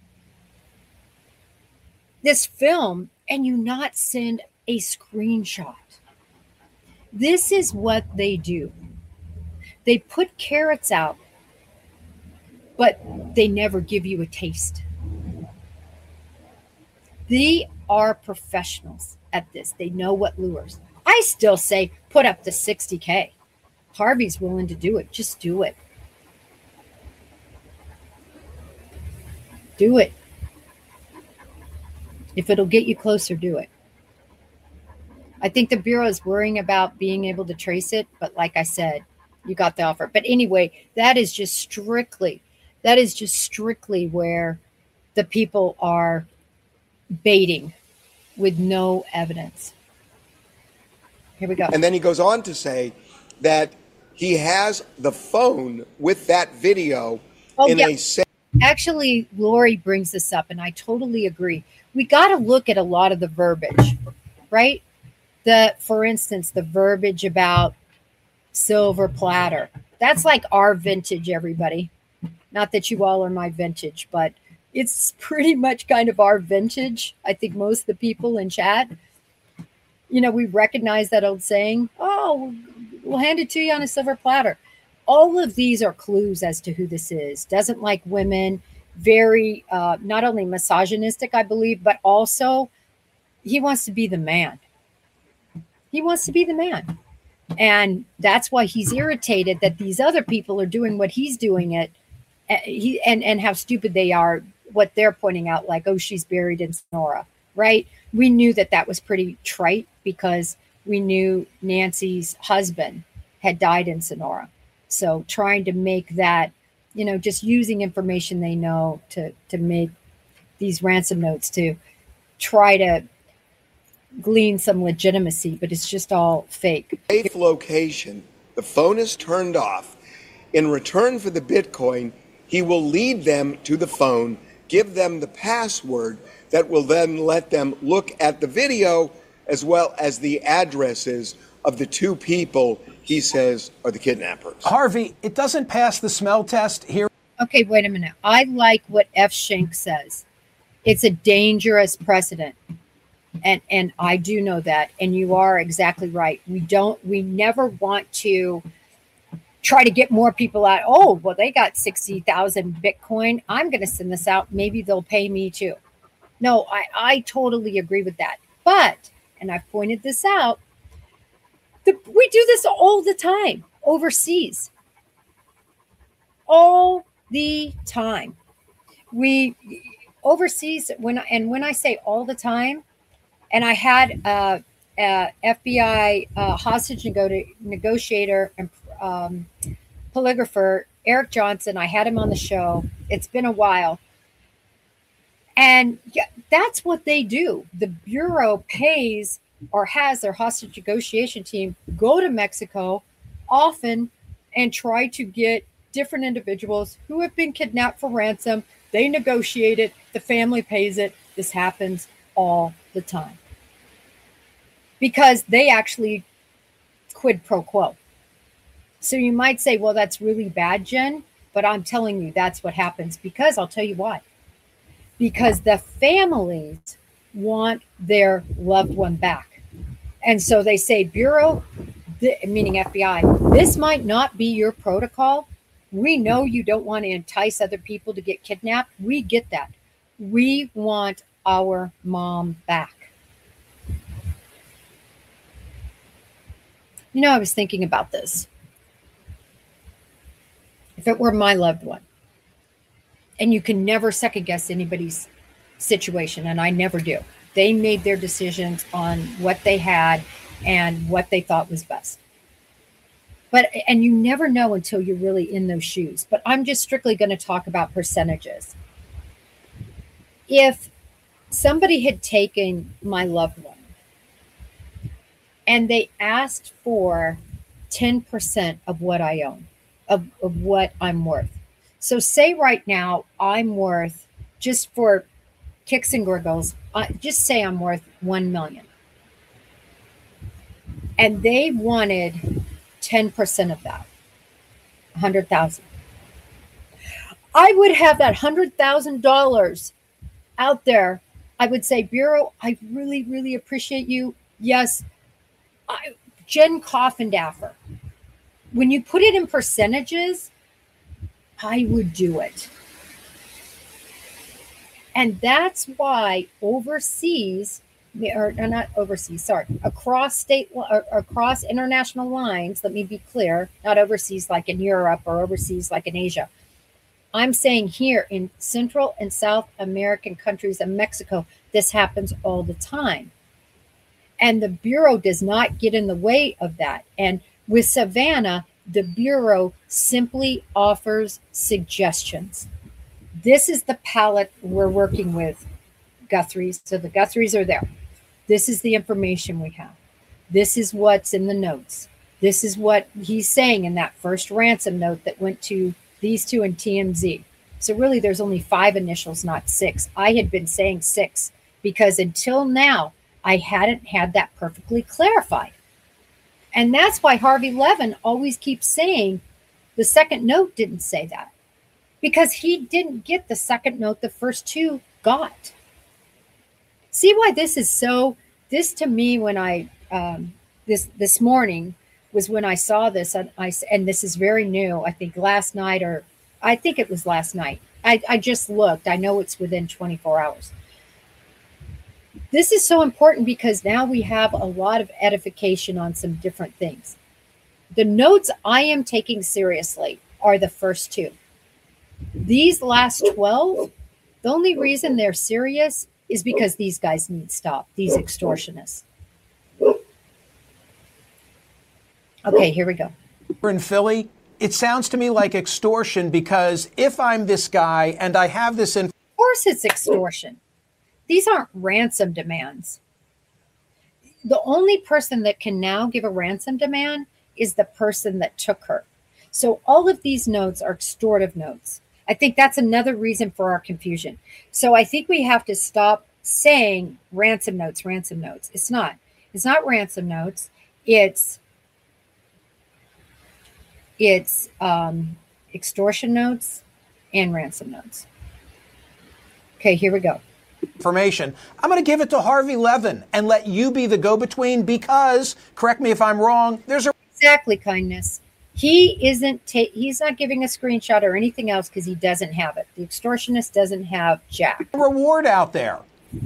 film and you not send a screenshot? This is what they do. They put carrots out, but they never give you a taste. They are professionals at this. They know what lures. I still say put up the 60K. Harvey's willing to do it. Just do it. Do it. If it'll get you closer, do it. I think the Bureau is worrying about being able to trace it, but like I said, you got the offer. But anyway, that is just strictly where the people are baiting with no evidence. Here we go. And then he goes on to say that he has the phone with that video a safe. Actually, Lori brings this up, and I totally agree. We got to look at a lot of the verbiage, right? For instance, the verbiage about silver platter. That's like our vintage, everybody. Not that you all are my vintage, but it's pretty much kind of our vintage. I think most of the people in chat, we recognize that old saying, oh, we'll hand it to you on a silver platter. All of these are clues as to who this is. Doesn't like women, very not only misogynistic, I believe, but also he wants to be the man. He wants to be the man. And that's why he's irritated that these other people are doing what he's doing it. And how stupid they are, what they're pointing out, like, oh, she's buried in Sonora, right? We knew that was pretty trite because we knew Nancy's husband had died in Sonora. So trying to make that, just using information they know to make these ransom notes to try to glean some legitimacy, but it's just all fake. Safe location. The phone is turned off. In return for the Bitcoin, he will lead them to the phone, give them the password that will then let them look at the video as well as the addresses of the two people he says are the kidnappers. Harvey, it doesn't pass the smell test here. Okay, wait a minute. I like what F. Schenck says. It's a dangerous precedent. And I do know that. And you are exactly right. We never want to try to get more people out. Oh, well, they got 60,000 Bitcoin. I'm going to send this out. Maybe they'll pay me too. No, I totally agree with that. But, and I've pointed this out, we do this all the time overseas. All the time. We overseas, when I say all the time, and I had a FBI hostage negotiator and polygrapher, Eric Johnson. I had him on the show. It's been a while. And yeah, that's what they do. The Bureau pays or has their hostage negotiation team go to Mexico often and try to get different individuals who have been kidnapped for ransom. They negotiate it. The family pays it. This happens all the time. Because they actually quid pro quo. So you might say, well, that's really bad, Jen, but I'm telling you that's what happens because I'll tell you why. Because the families want their loved one back. And so they say, Bureau, meaning FBI, this might not be your protocol. We know you don't want to entice other people to get kidnapped. We get that. We want our mom back. I was thinking about this. If it were my loved one, and you can never second guess anybody's situation, and I never do. They made their decisions on what they had and what they thought was best. And you never know until you're really in those shoes. But I'm just strictly going to talk about percentages. If somebody had taken my loved one and they asked for 10% of what I own, of what I'm worth. So say right now I'm worth, just for kicks and giggles, just say I'm worth $1 million. And they wanted 10% of that, 100,000. I would have that $100,000 out there. I would say, Bureau, I really, really appreciate you. Yes, Jen Coffindaffer. When you put it in percentages, I would do it. And that's why overseas, or not overseas, sorry, across state or across international lines. Let me be clear, not overseas like in Europe or overseas like in Asia. I'm saying here in Central and South American countries and Mexico, this happens all the time. And the Bureau does not get in the way of that. And with Savannah, the Bureau simply offers suggestions. This is the palette we're working with, Guthries. So the Guthries are there. This is the information we have. This is what's in the notes. This is what he's saying in that first ransom note that went to these two and TMZ. So really, there's only 5 initials, not 6. I had been saying 6 because until now, I hadn't had that perfectly clarified. And that's why Harvey Levin always keeps saying the second note didn't say that, because he didn't get the second note the first 2 got. See why this is so, this to me, when I, this morning was when I saw this, and this is very new, I think last night, or I think it was last night. I just looked. I know it's within 24 hours. This is so important because now we have a lot of edification on some different things. The notes I am taking seriously are the first 2. These last 12, the only reason they're serious is because these guys need stop, these extortionists. Okay, here we go. In Philly, it sounds to me like extortion, because if I'm this guy and I have this Of course it's extortion. These aren't ransom demands. The only person that can now give a ransom demand is the person that took her. So all of these notes are extortive notes. I think that's another reason for our confusion. So I think we have to stop saying ransom notes, ransom notes. It's not. It's not ransom notes. It's extortion notes and ransom notes. Okay, here we go. Information. I'm going to give it to Harvey Levin and let you be the go-between because, correct me if I'm wrong, there's a... Exactly, kindness. He's not giving a screenshot or anything else because he doesn't have it. The extortionist doesn't have jack. reward out there.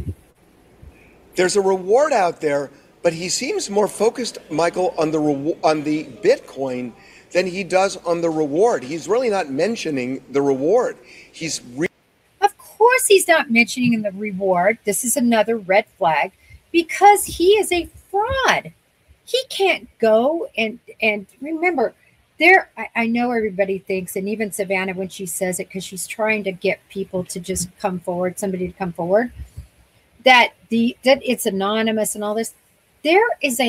There's a reward out there, but he seems more focused, Michael, on the Bitcoin than he does on the reward. He's really not mentioning the reward. Of course he's not mentioning the reward. This is another red flag because he is a fraud. He can't go and remember, I know everybody thinks, and even Savannah when she says it, because she's trying to get people to just come forward, somebody to come forward, that it's anonymous and all this. There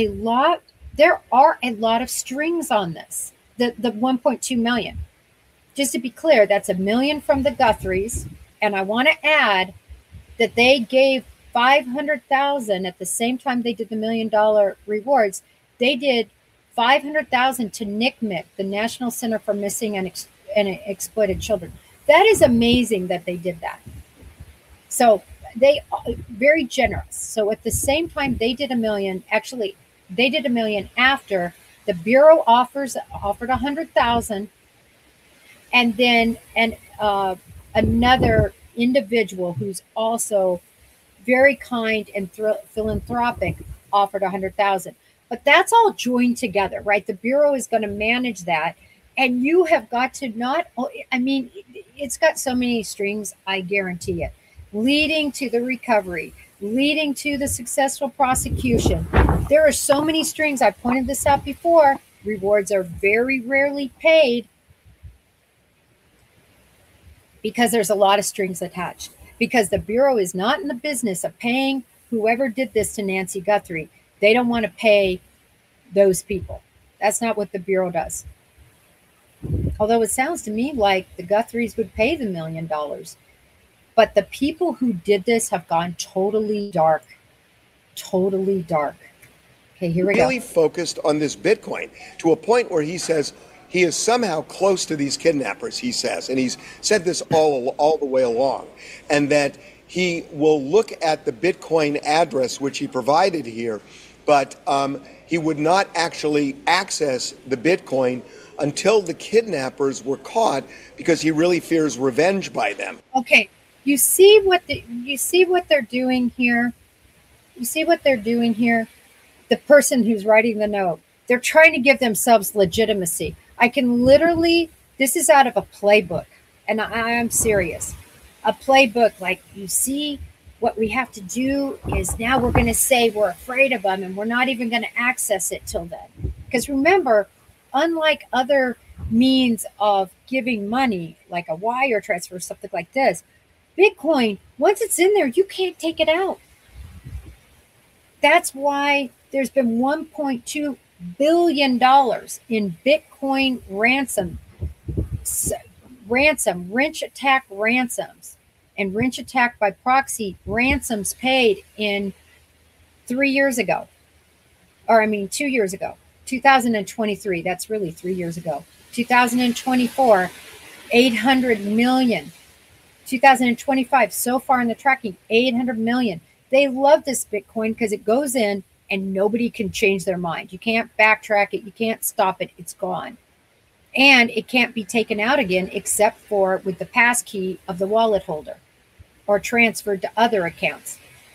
are a lot of strings on this. The 1.2 million. Just to be clear, that's $1 million from the Guthries, and I want to add that they gave $500,000 at the same time they did the $1 million rewards. They did $500,000 to NCMEC, the National Center for Missing and Exploited Children. That is amazing that they did that. So they are very generous. So at the same time they did $1 million, actually they did $1 million after the Bureau offered $100,000, and then another individual who's also very kind and philanthropic offered $100,000. But that's all joined together, right? The Bureau is going to manage that. And you have got to it's got so many strings, I guarantee it, leading to the recovery, leading to the successful prosecution. There are so many strings. I pointed this out before. Rewards are very rarely paid because there's a lot of strings attached. Because the Bureau is not in the business of paying whoever did this to Nancy Guthrie. They don't want to pay those people. That's not what the Bureau does. Although it sounds to me like the Guthries would pay the $1 million. But the people who did this have gone totally dark. Totally dark. Okay, here we go. Really focused on this Bitcoin to a point where he says he is somehow close to these kidnappers, he says. And he's said this all the way along. And that he will look at the Bitcoin address, which he provided here, but he would not actually access the Bitcoin until the kidnappers were caught because he really fears revenge by them. Okay, you see what they're doing here? You see what they're doing here? The person who's writing the note, they're trying to give themselves legitimacy. I can literally, this is out of a playbook, and I am serious. A playbook, like, you see, what we have to do is now we're going to say we're afraid of them and we're not even going to access it till then. Because remember, unlike other means of giving money, like a wire transfer, something like this, Bitcoin, once it's in there, you can't take it out. That's why there's been $1.2 billion in Bitcoin wrench attack ransoms, and wrench attack by proxy ransoms paid in 2 years ago. 2023. That's really 3 years ago. 2024, 800 million. 2025, so far in the tracking, 800 million. They love this Bitcoin because it goes in and nobody can change their mind. You can't backtrack it. You can't stop it. It's gone. And it can't be taken out again except for with the pass key of the wallet holder or transferred to other accounts.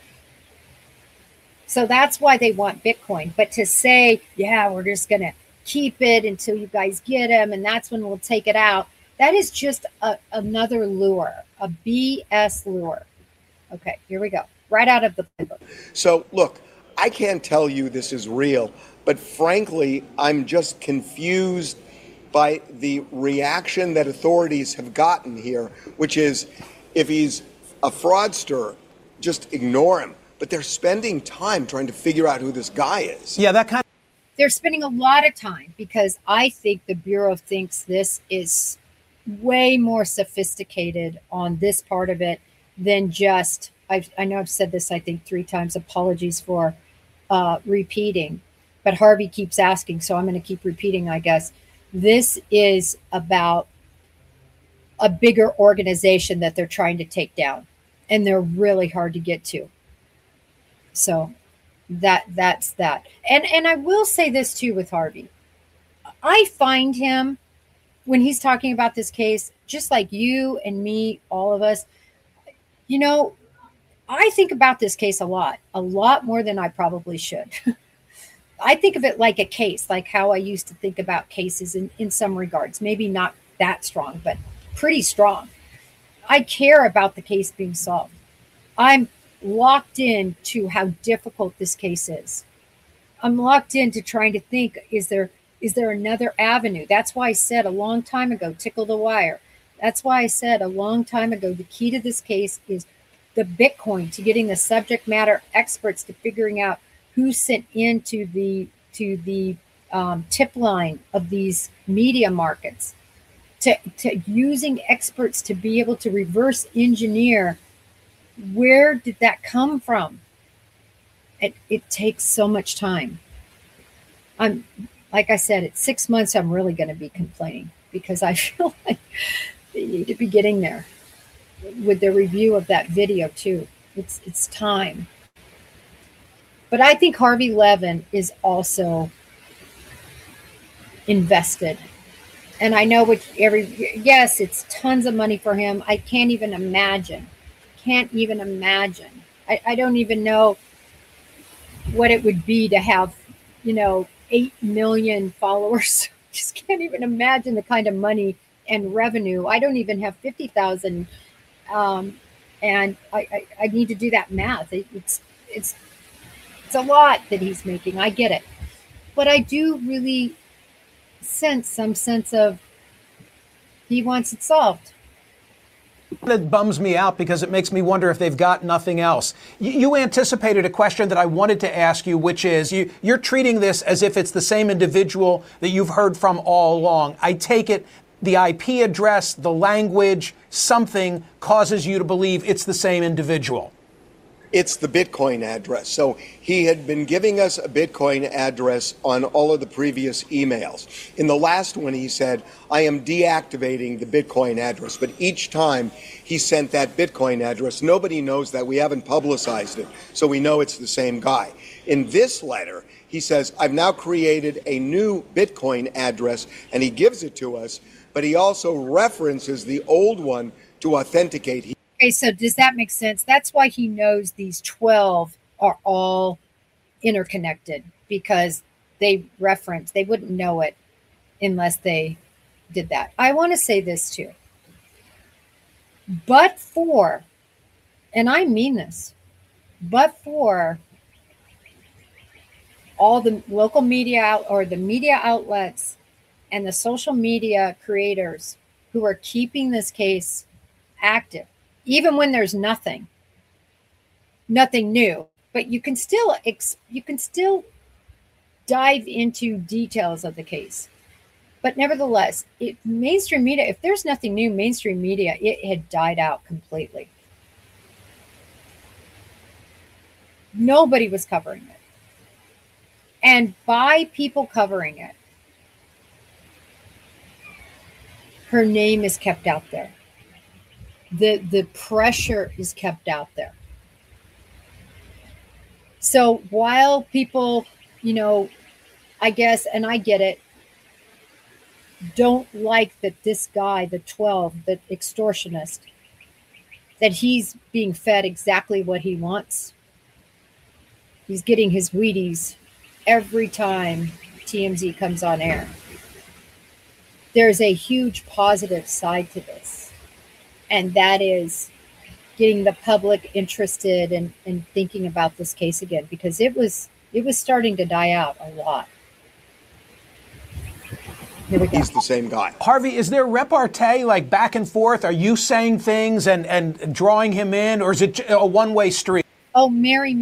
So that's why they want Bitcoin. But to say, yeah, we're just going to keep it until you guys get them and that's when we'll take it out, that is just another lure, a BS lure. Okay, here we go. Right out of the playbook. So, look, I can't tell you this is real, but frankly, I'm just confused by the reaction that authorities have gotten here, which is if he's a fraudster, just ignore him. But they're spending time trying to figure out who this guy is. Yeah, that kind of. They're spending a lot of time because I think the Bureau thinks this is way more sophisticated on this part of it than just, I know I've said this, I think 3 times. Apologies for repeating, but Harvey keeps asking, so I'm going to keep repeating, I guess. This is about a bigger organization that they're trying to take down, and they're really hard to get to. So that's that. And I will say this too with Harvey. I find him, when he's talking about this case, just like you and me, all of us, you know, I think about this case a lot more than I probably should. I think of it like a case, like how I used to think about cases in some regards, maybe not that strong, but pretty strong. I care about the case being solved. I'm locked into how difficult this case is. I'm locked into trying to think, is there another avenue? That's why I said a long time ago, tickle the wire. That's why I said a long time ago, the key to this case is the Bitcoin, to getting the subject matter experts to figuring out who sent into the tip line of these media markets, to using experts to be able to reverse engineer where did that come from. It takes so much time. Like I said, at 6 months, I'm really going to be complaining because I feel like they need to be getting there with the review of that video too. It's time. But I think Harvey Levin is also invested. And I know yes, it's tons of money for him. I can't even imagine. I don't even know what it would be to have, 8 million followers. Just can't even imagine the kind of money and revenue. I don't even have 50,000. And I need to do that math. It's a lot that he's making. I get it. But I do really sense some sense of he wants it solved. It bums me out because it makes me wonder if they've got nothing else. You anticipated a question that I wanted to ask you, which is you're treating this as if it's the same individual that you've heard from all along. I take it the IP address, the language, something causes you to believe it's the same individual. It's the Bitcoin address. So he had been giving us a Bitcoin address on all of the previous emails. In the last one, he said, I am deactivating the Bitcoin address. But each time he sent that Bitcoin address, nobody knows that. We haven't publicized it, so we know it's the same guy. In this letter, he says, I've now created a new Bitcoin address, and he gives it to us, but he also references the old one to authenticate. Okay, so does that make sense? That's why he knows these 12 are all interconnected because they wouldn't know it unless they did that. I want to say this too. But for, and I mean this, but for all the local media or the media outlets and the social media creators who are keeping this case active, even when there's nothing new, but you can still dive into details of the case. But nevertheless, mainstream media, if there's nothing new, mainstream media, it had died out completely. Nobody was covering it. And by people covering it, her name is kept out there. The pressure is kept out there. So while people, I guess, and I get it, don't like that this guy, the 12, the extortionist, that he's being fed exactly what he wants. He's getting his Wheaties every time TMZ comes on air. There's a huge positive side to this, and that is getting the public interested in thinking about this case again, because it was starting to die out a lot. He's the same guy. Harvey, is there repartee, like back and forth? Are you saying things and drawing him in, or is it a one-way street? Oh, Mary.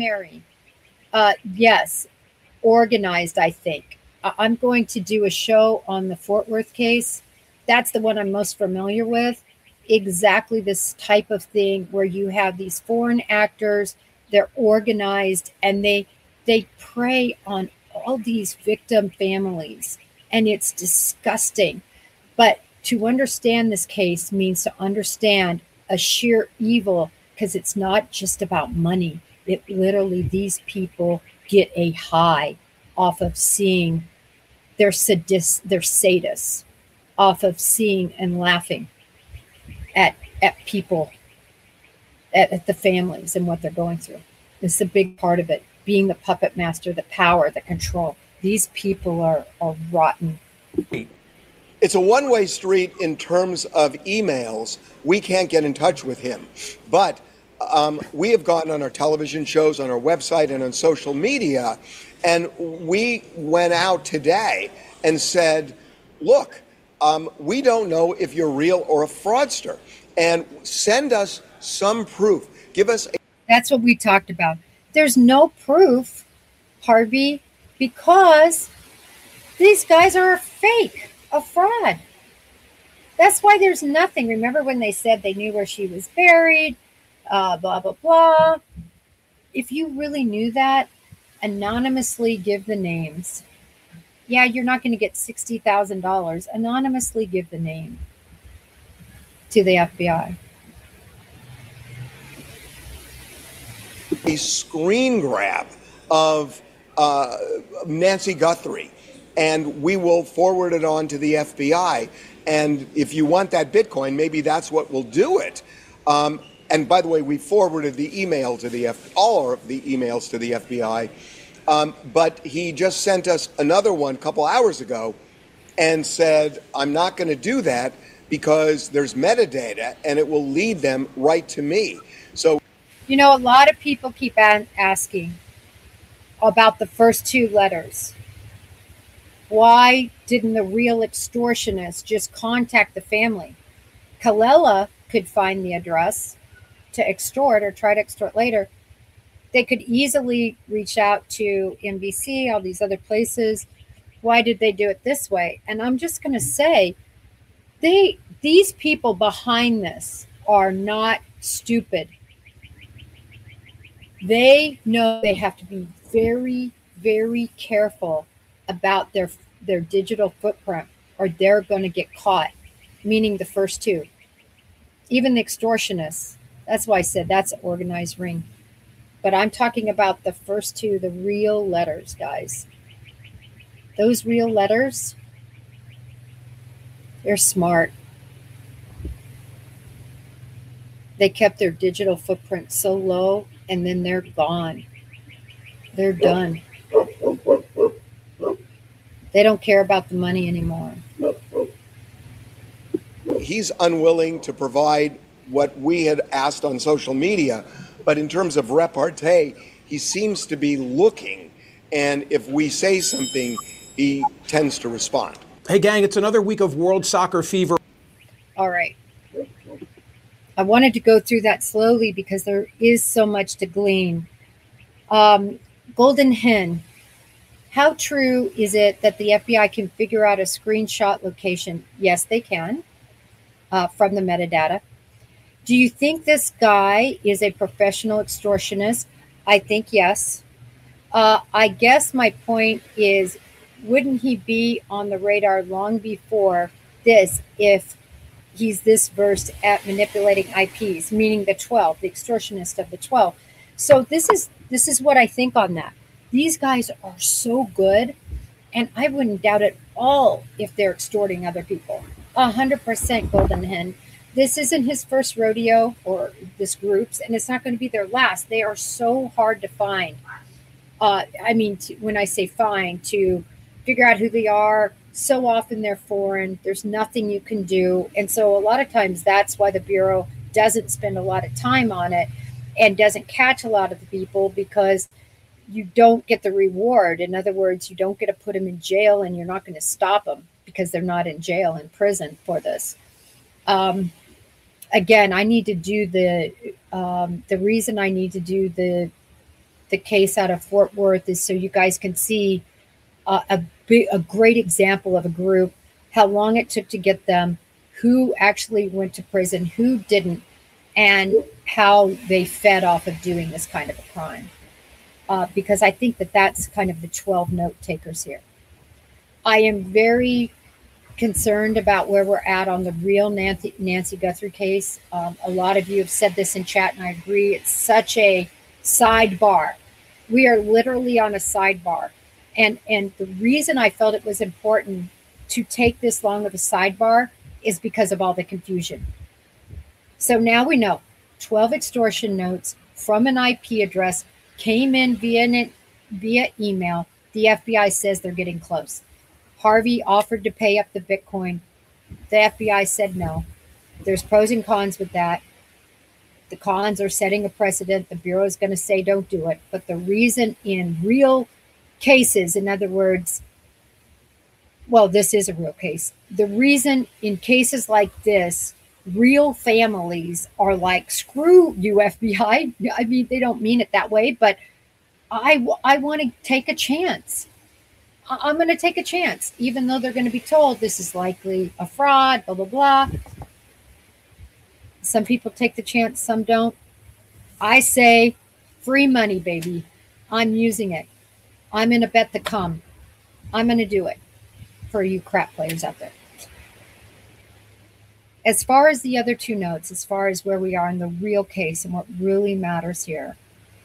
Yes, organized, I think. I'm going to do a show on the Fort Worth case. That's the one I'm most familiar with. Exactly this type of thing where you have these foreign actors, they're organized, and they prey on all these victim families. And it's disgusting. But to understand this case means to understand a sheer evil, because it's not just about money. It literally, these people get a high off of seeing their sadists, off of seeing and laughing at people, at the families and what they're going through. This is a big part of it, being the puppet master, the power, the control. These people are rotten. It's a one-way street in terms of emails. We can't get in touch with him. But we have gotten on our television shows, on our website, and on social media, and we went out today and said, look, we don't know if you're real or a fraudster, and send us some proof. Give us That's what we talked about. There's no proof, Harvey, because these guys are a fake, a fraud. That's why there's nothing. Remember when they said they knew where she was buried, blah, blah, blah. If you really knew that, anonymously give the names. Yeah, you're not going to get $60,000. Anonymously give the name to the FBI. A screen grab of Nancy Guthrie, and we will forward it on to the FBI. And if you want that Bitcoin, maybe that's what will do it. And by the way, we forwarded the email to all of the emails to the FBI. But he just sent us another one a couple hours ago and said, I'm not going to do that because there's metadata and it will lead them right to me. So, a lot of people keep asking about the first two letters. Why didn't the real extortionist just contact the family? Kalela could find the address to extort or try to extort later. They could easily reach out to NBC, all these other places. Why did they do it this way? And I'm just going to say, these people behind this are not stupid. They know they have to be very, very careful about their digital footprint, or they're going to get caught, meaning the first two. Even the extortionists. That's why I said that's an organized ring. But I'm talking about the first two, the real letters, guys. Those real letters, they're smart. They kept their digital footprint so low, and then they're gone. They're done. They don't care about the money anymore. He's unwilling to provide what we had asked on social media, but in terms of repartee, he seems to be looking, and if we say something, he tends to respond. Hey, gang, it's another week of World Soccer Fever. All right. I wanted to go through that slowly because there is so much to glean. Golden Hen. How true is it that the FBI can figure out a screenshot location? Yes, they can, from the metadata. Do you think this guy is a professional extortionist? I think yes. I guess my point is, wouldn't he be on the radar long before this if he's this versed at manipulating IPs, meaning the 12, the extortionist of the 12? So this is what I think on that. These guys are so good, and I wouldn't doubt at all if they're extorting other people. 100% Golden Hen. This isn't his first rodeo, or this group's, and it's not going to be their last. They are so hard to find. When I say find, to figure out who they are, so often they're foreign. There's nothing you can do. And so a lot of times that's why the Bureau doesn't spend a lot of time on it and doesn't catch a lot of the people, because you don't get the reward. In other words, you don't get to put them in jail, and you're not going to stop them because they're not in jail, in prison for this. Again, I need to do the reason I need to do the case out of Fort Worth is so you guys can see a great example of a group, how long it took to get them, who actually went to prison, who didn't, and how they fed off of doing this kind of a crime. Because I think that that's kind of the 12 note takers here. I am very concerned about where we're at on the real Nancy Guthrie case. A lot of you have said this in chat, and I agree. It's such a sidebar. We are literally on a sidebar. And the reason I felt it was important to take this long of a sidebar is because of all the confusion. So now we know 12 extortion notes from an IP address came in via email. The FBI says they're getting close. Harvey offered to pay up the Bitcoin. The FBI said no. There's pros and cons with that. The cons are setting a precedent. The Bureau is going to say don't do it. But the reason in real cases, in other words, well, this is a real case. The reason in cases like this, real families are like, screw you, FBI. I mean, they don't mean it that way, but I want to take a chance. I'm going to take a chance, even though they're going to be told this is likely a fraud, blah, blah, blah. Some people take the chance, some don't. I say free money, baby. I'm using it. I'm going to bet the come. I'm going to do it for you crap players out there. As far as the other two notes, as far as where we are in the real case and what really matters here,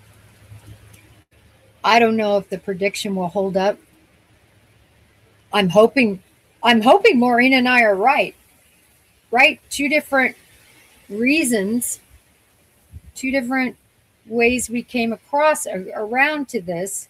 I don't know if the prediction will hold up. I'm hoping Maureen and I are right. Right? Two different reasons, two different ways we came across around to this.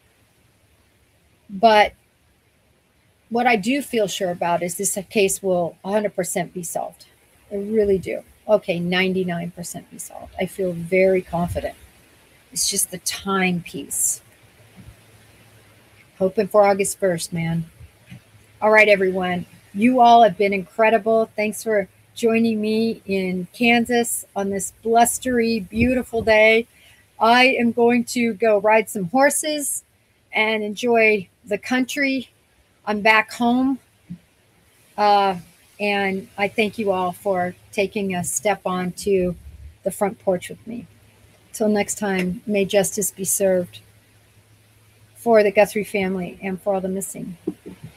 But what I do feel sure about is this case will 100% be solved. I really do. Okay, 99% be solved. I feel very confident. It's just the time piece. Hoping for August 1st, man. All right, everyone. You all have been incredible. Thanks for joining me in Kansas on this blustery, beautiful day. I am going to go ride some horses and enjoy the country. I'm back home. And I thank you all for taking a step onto the front porch with me. Till next time, may justice be served for the Guthrie family and for all the missing.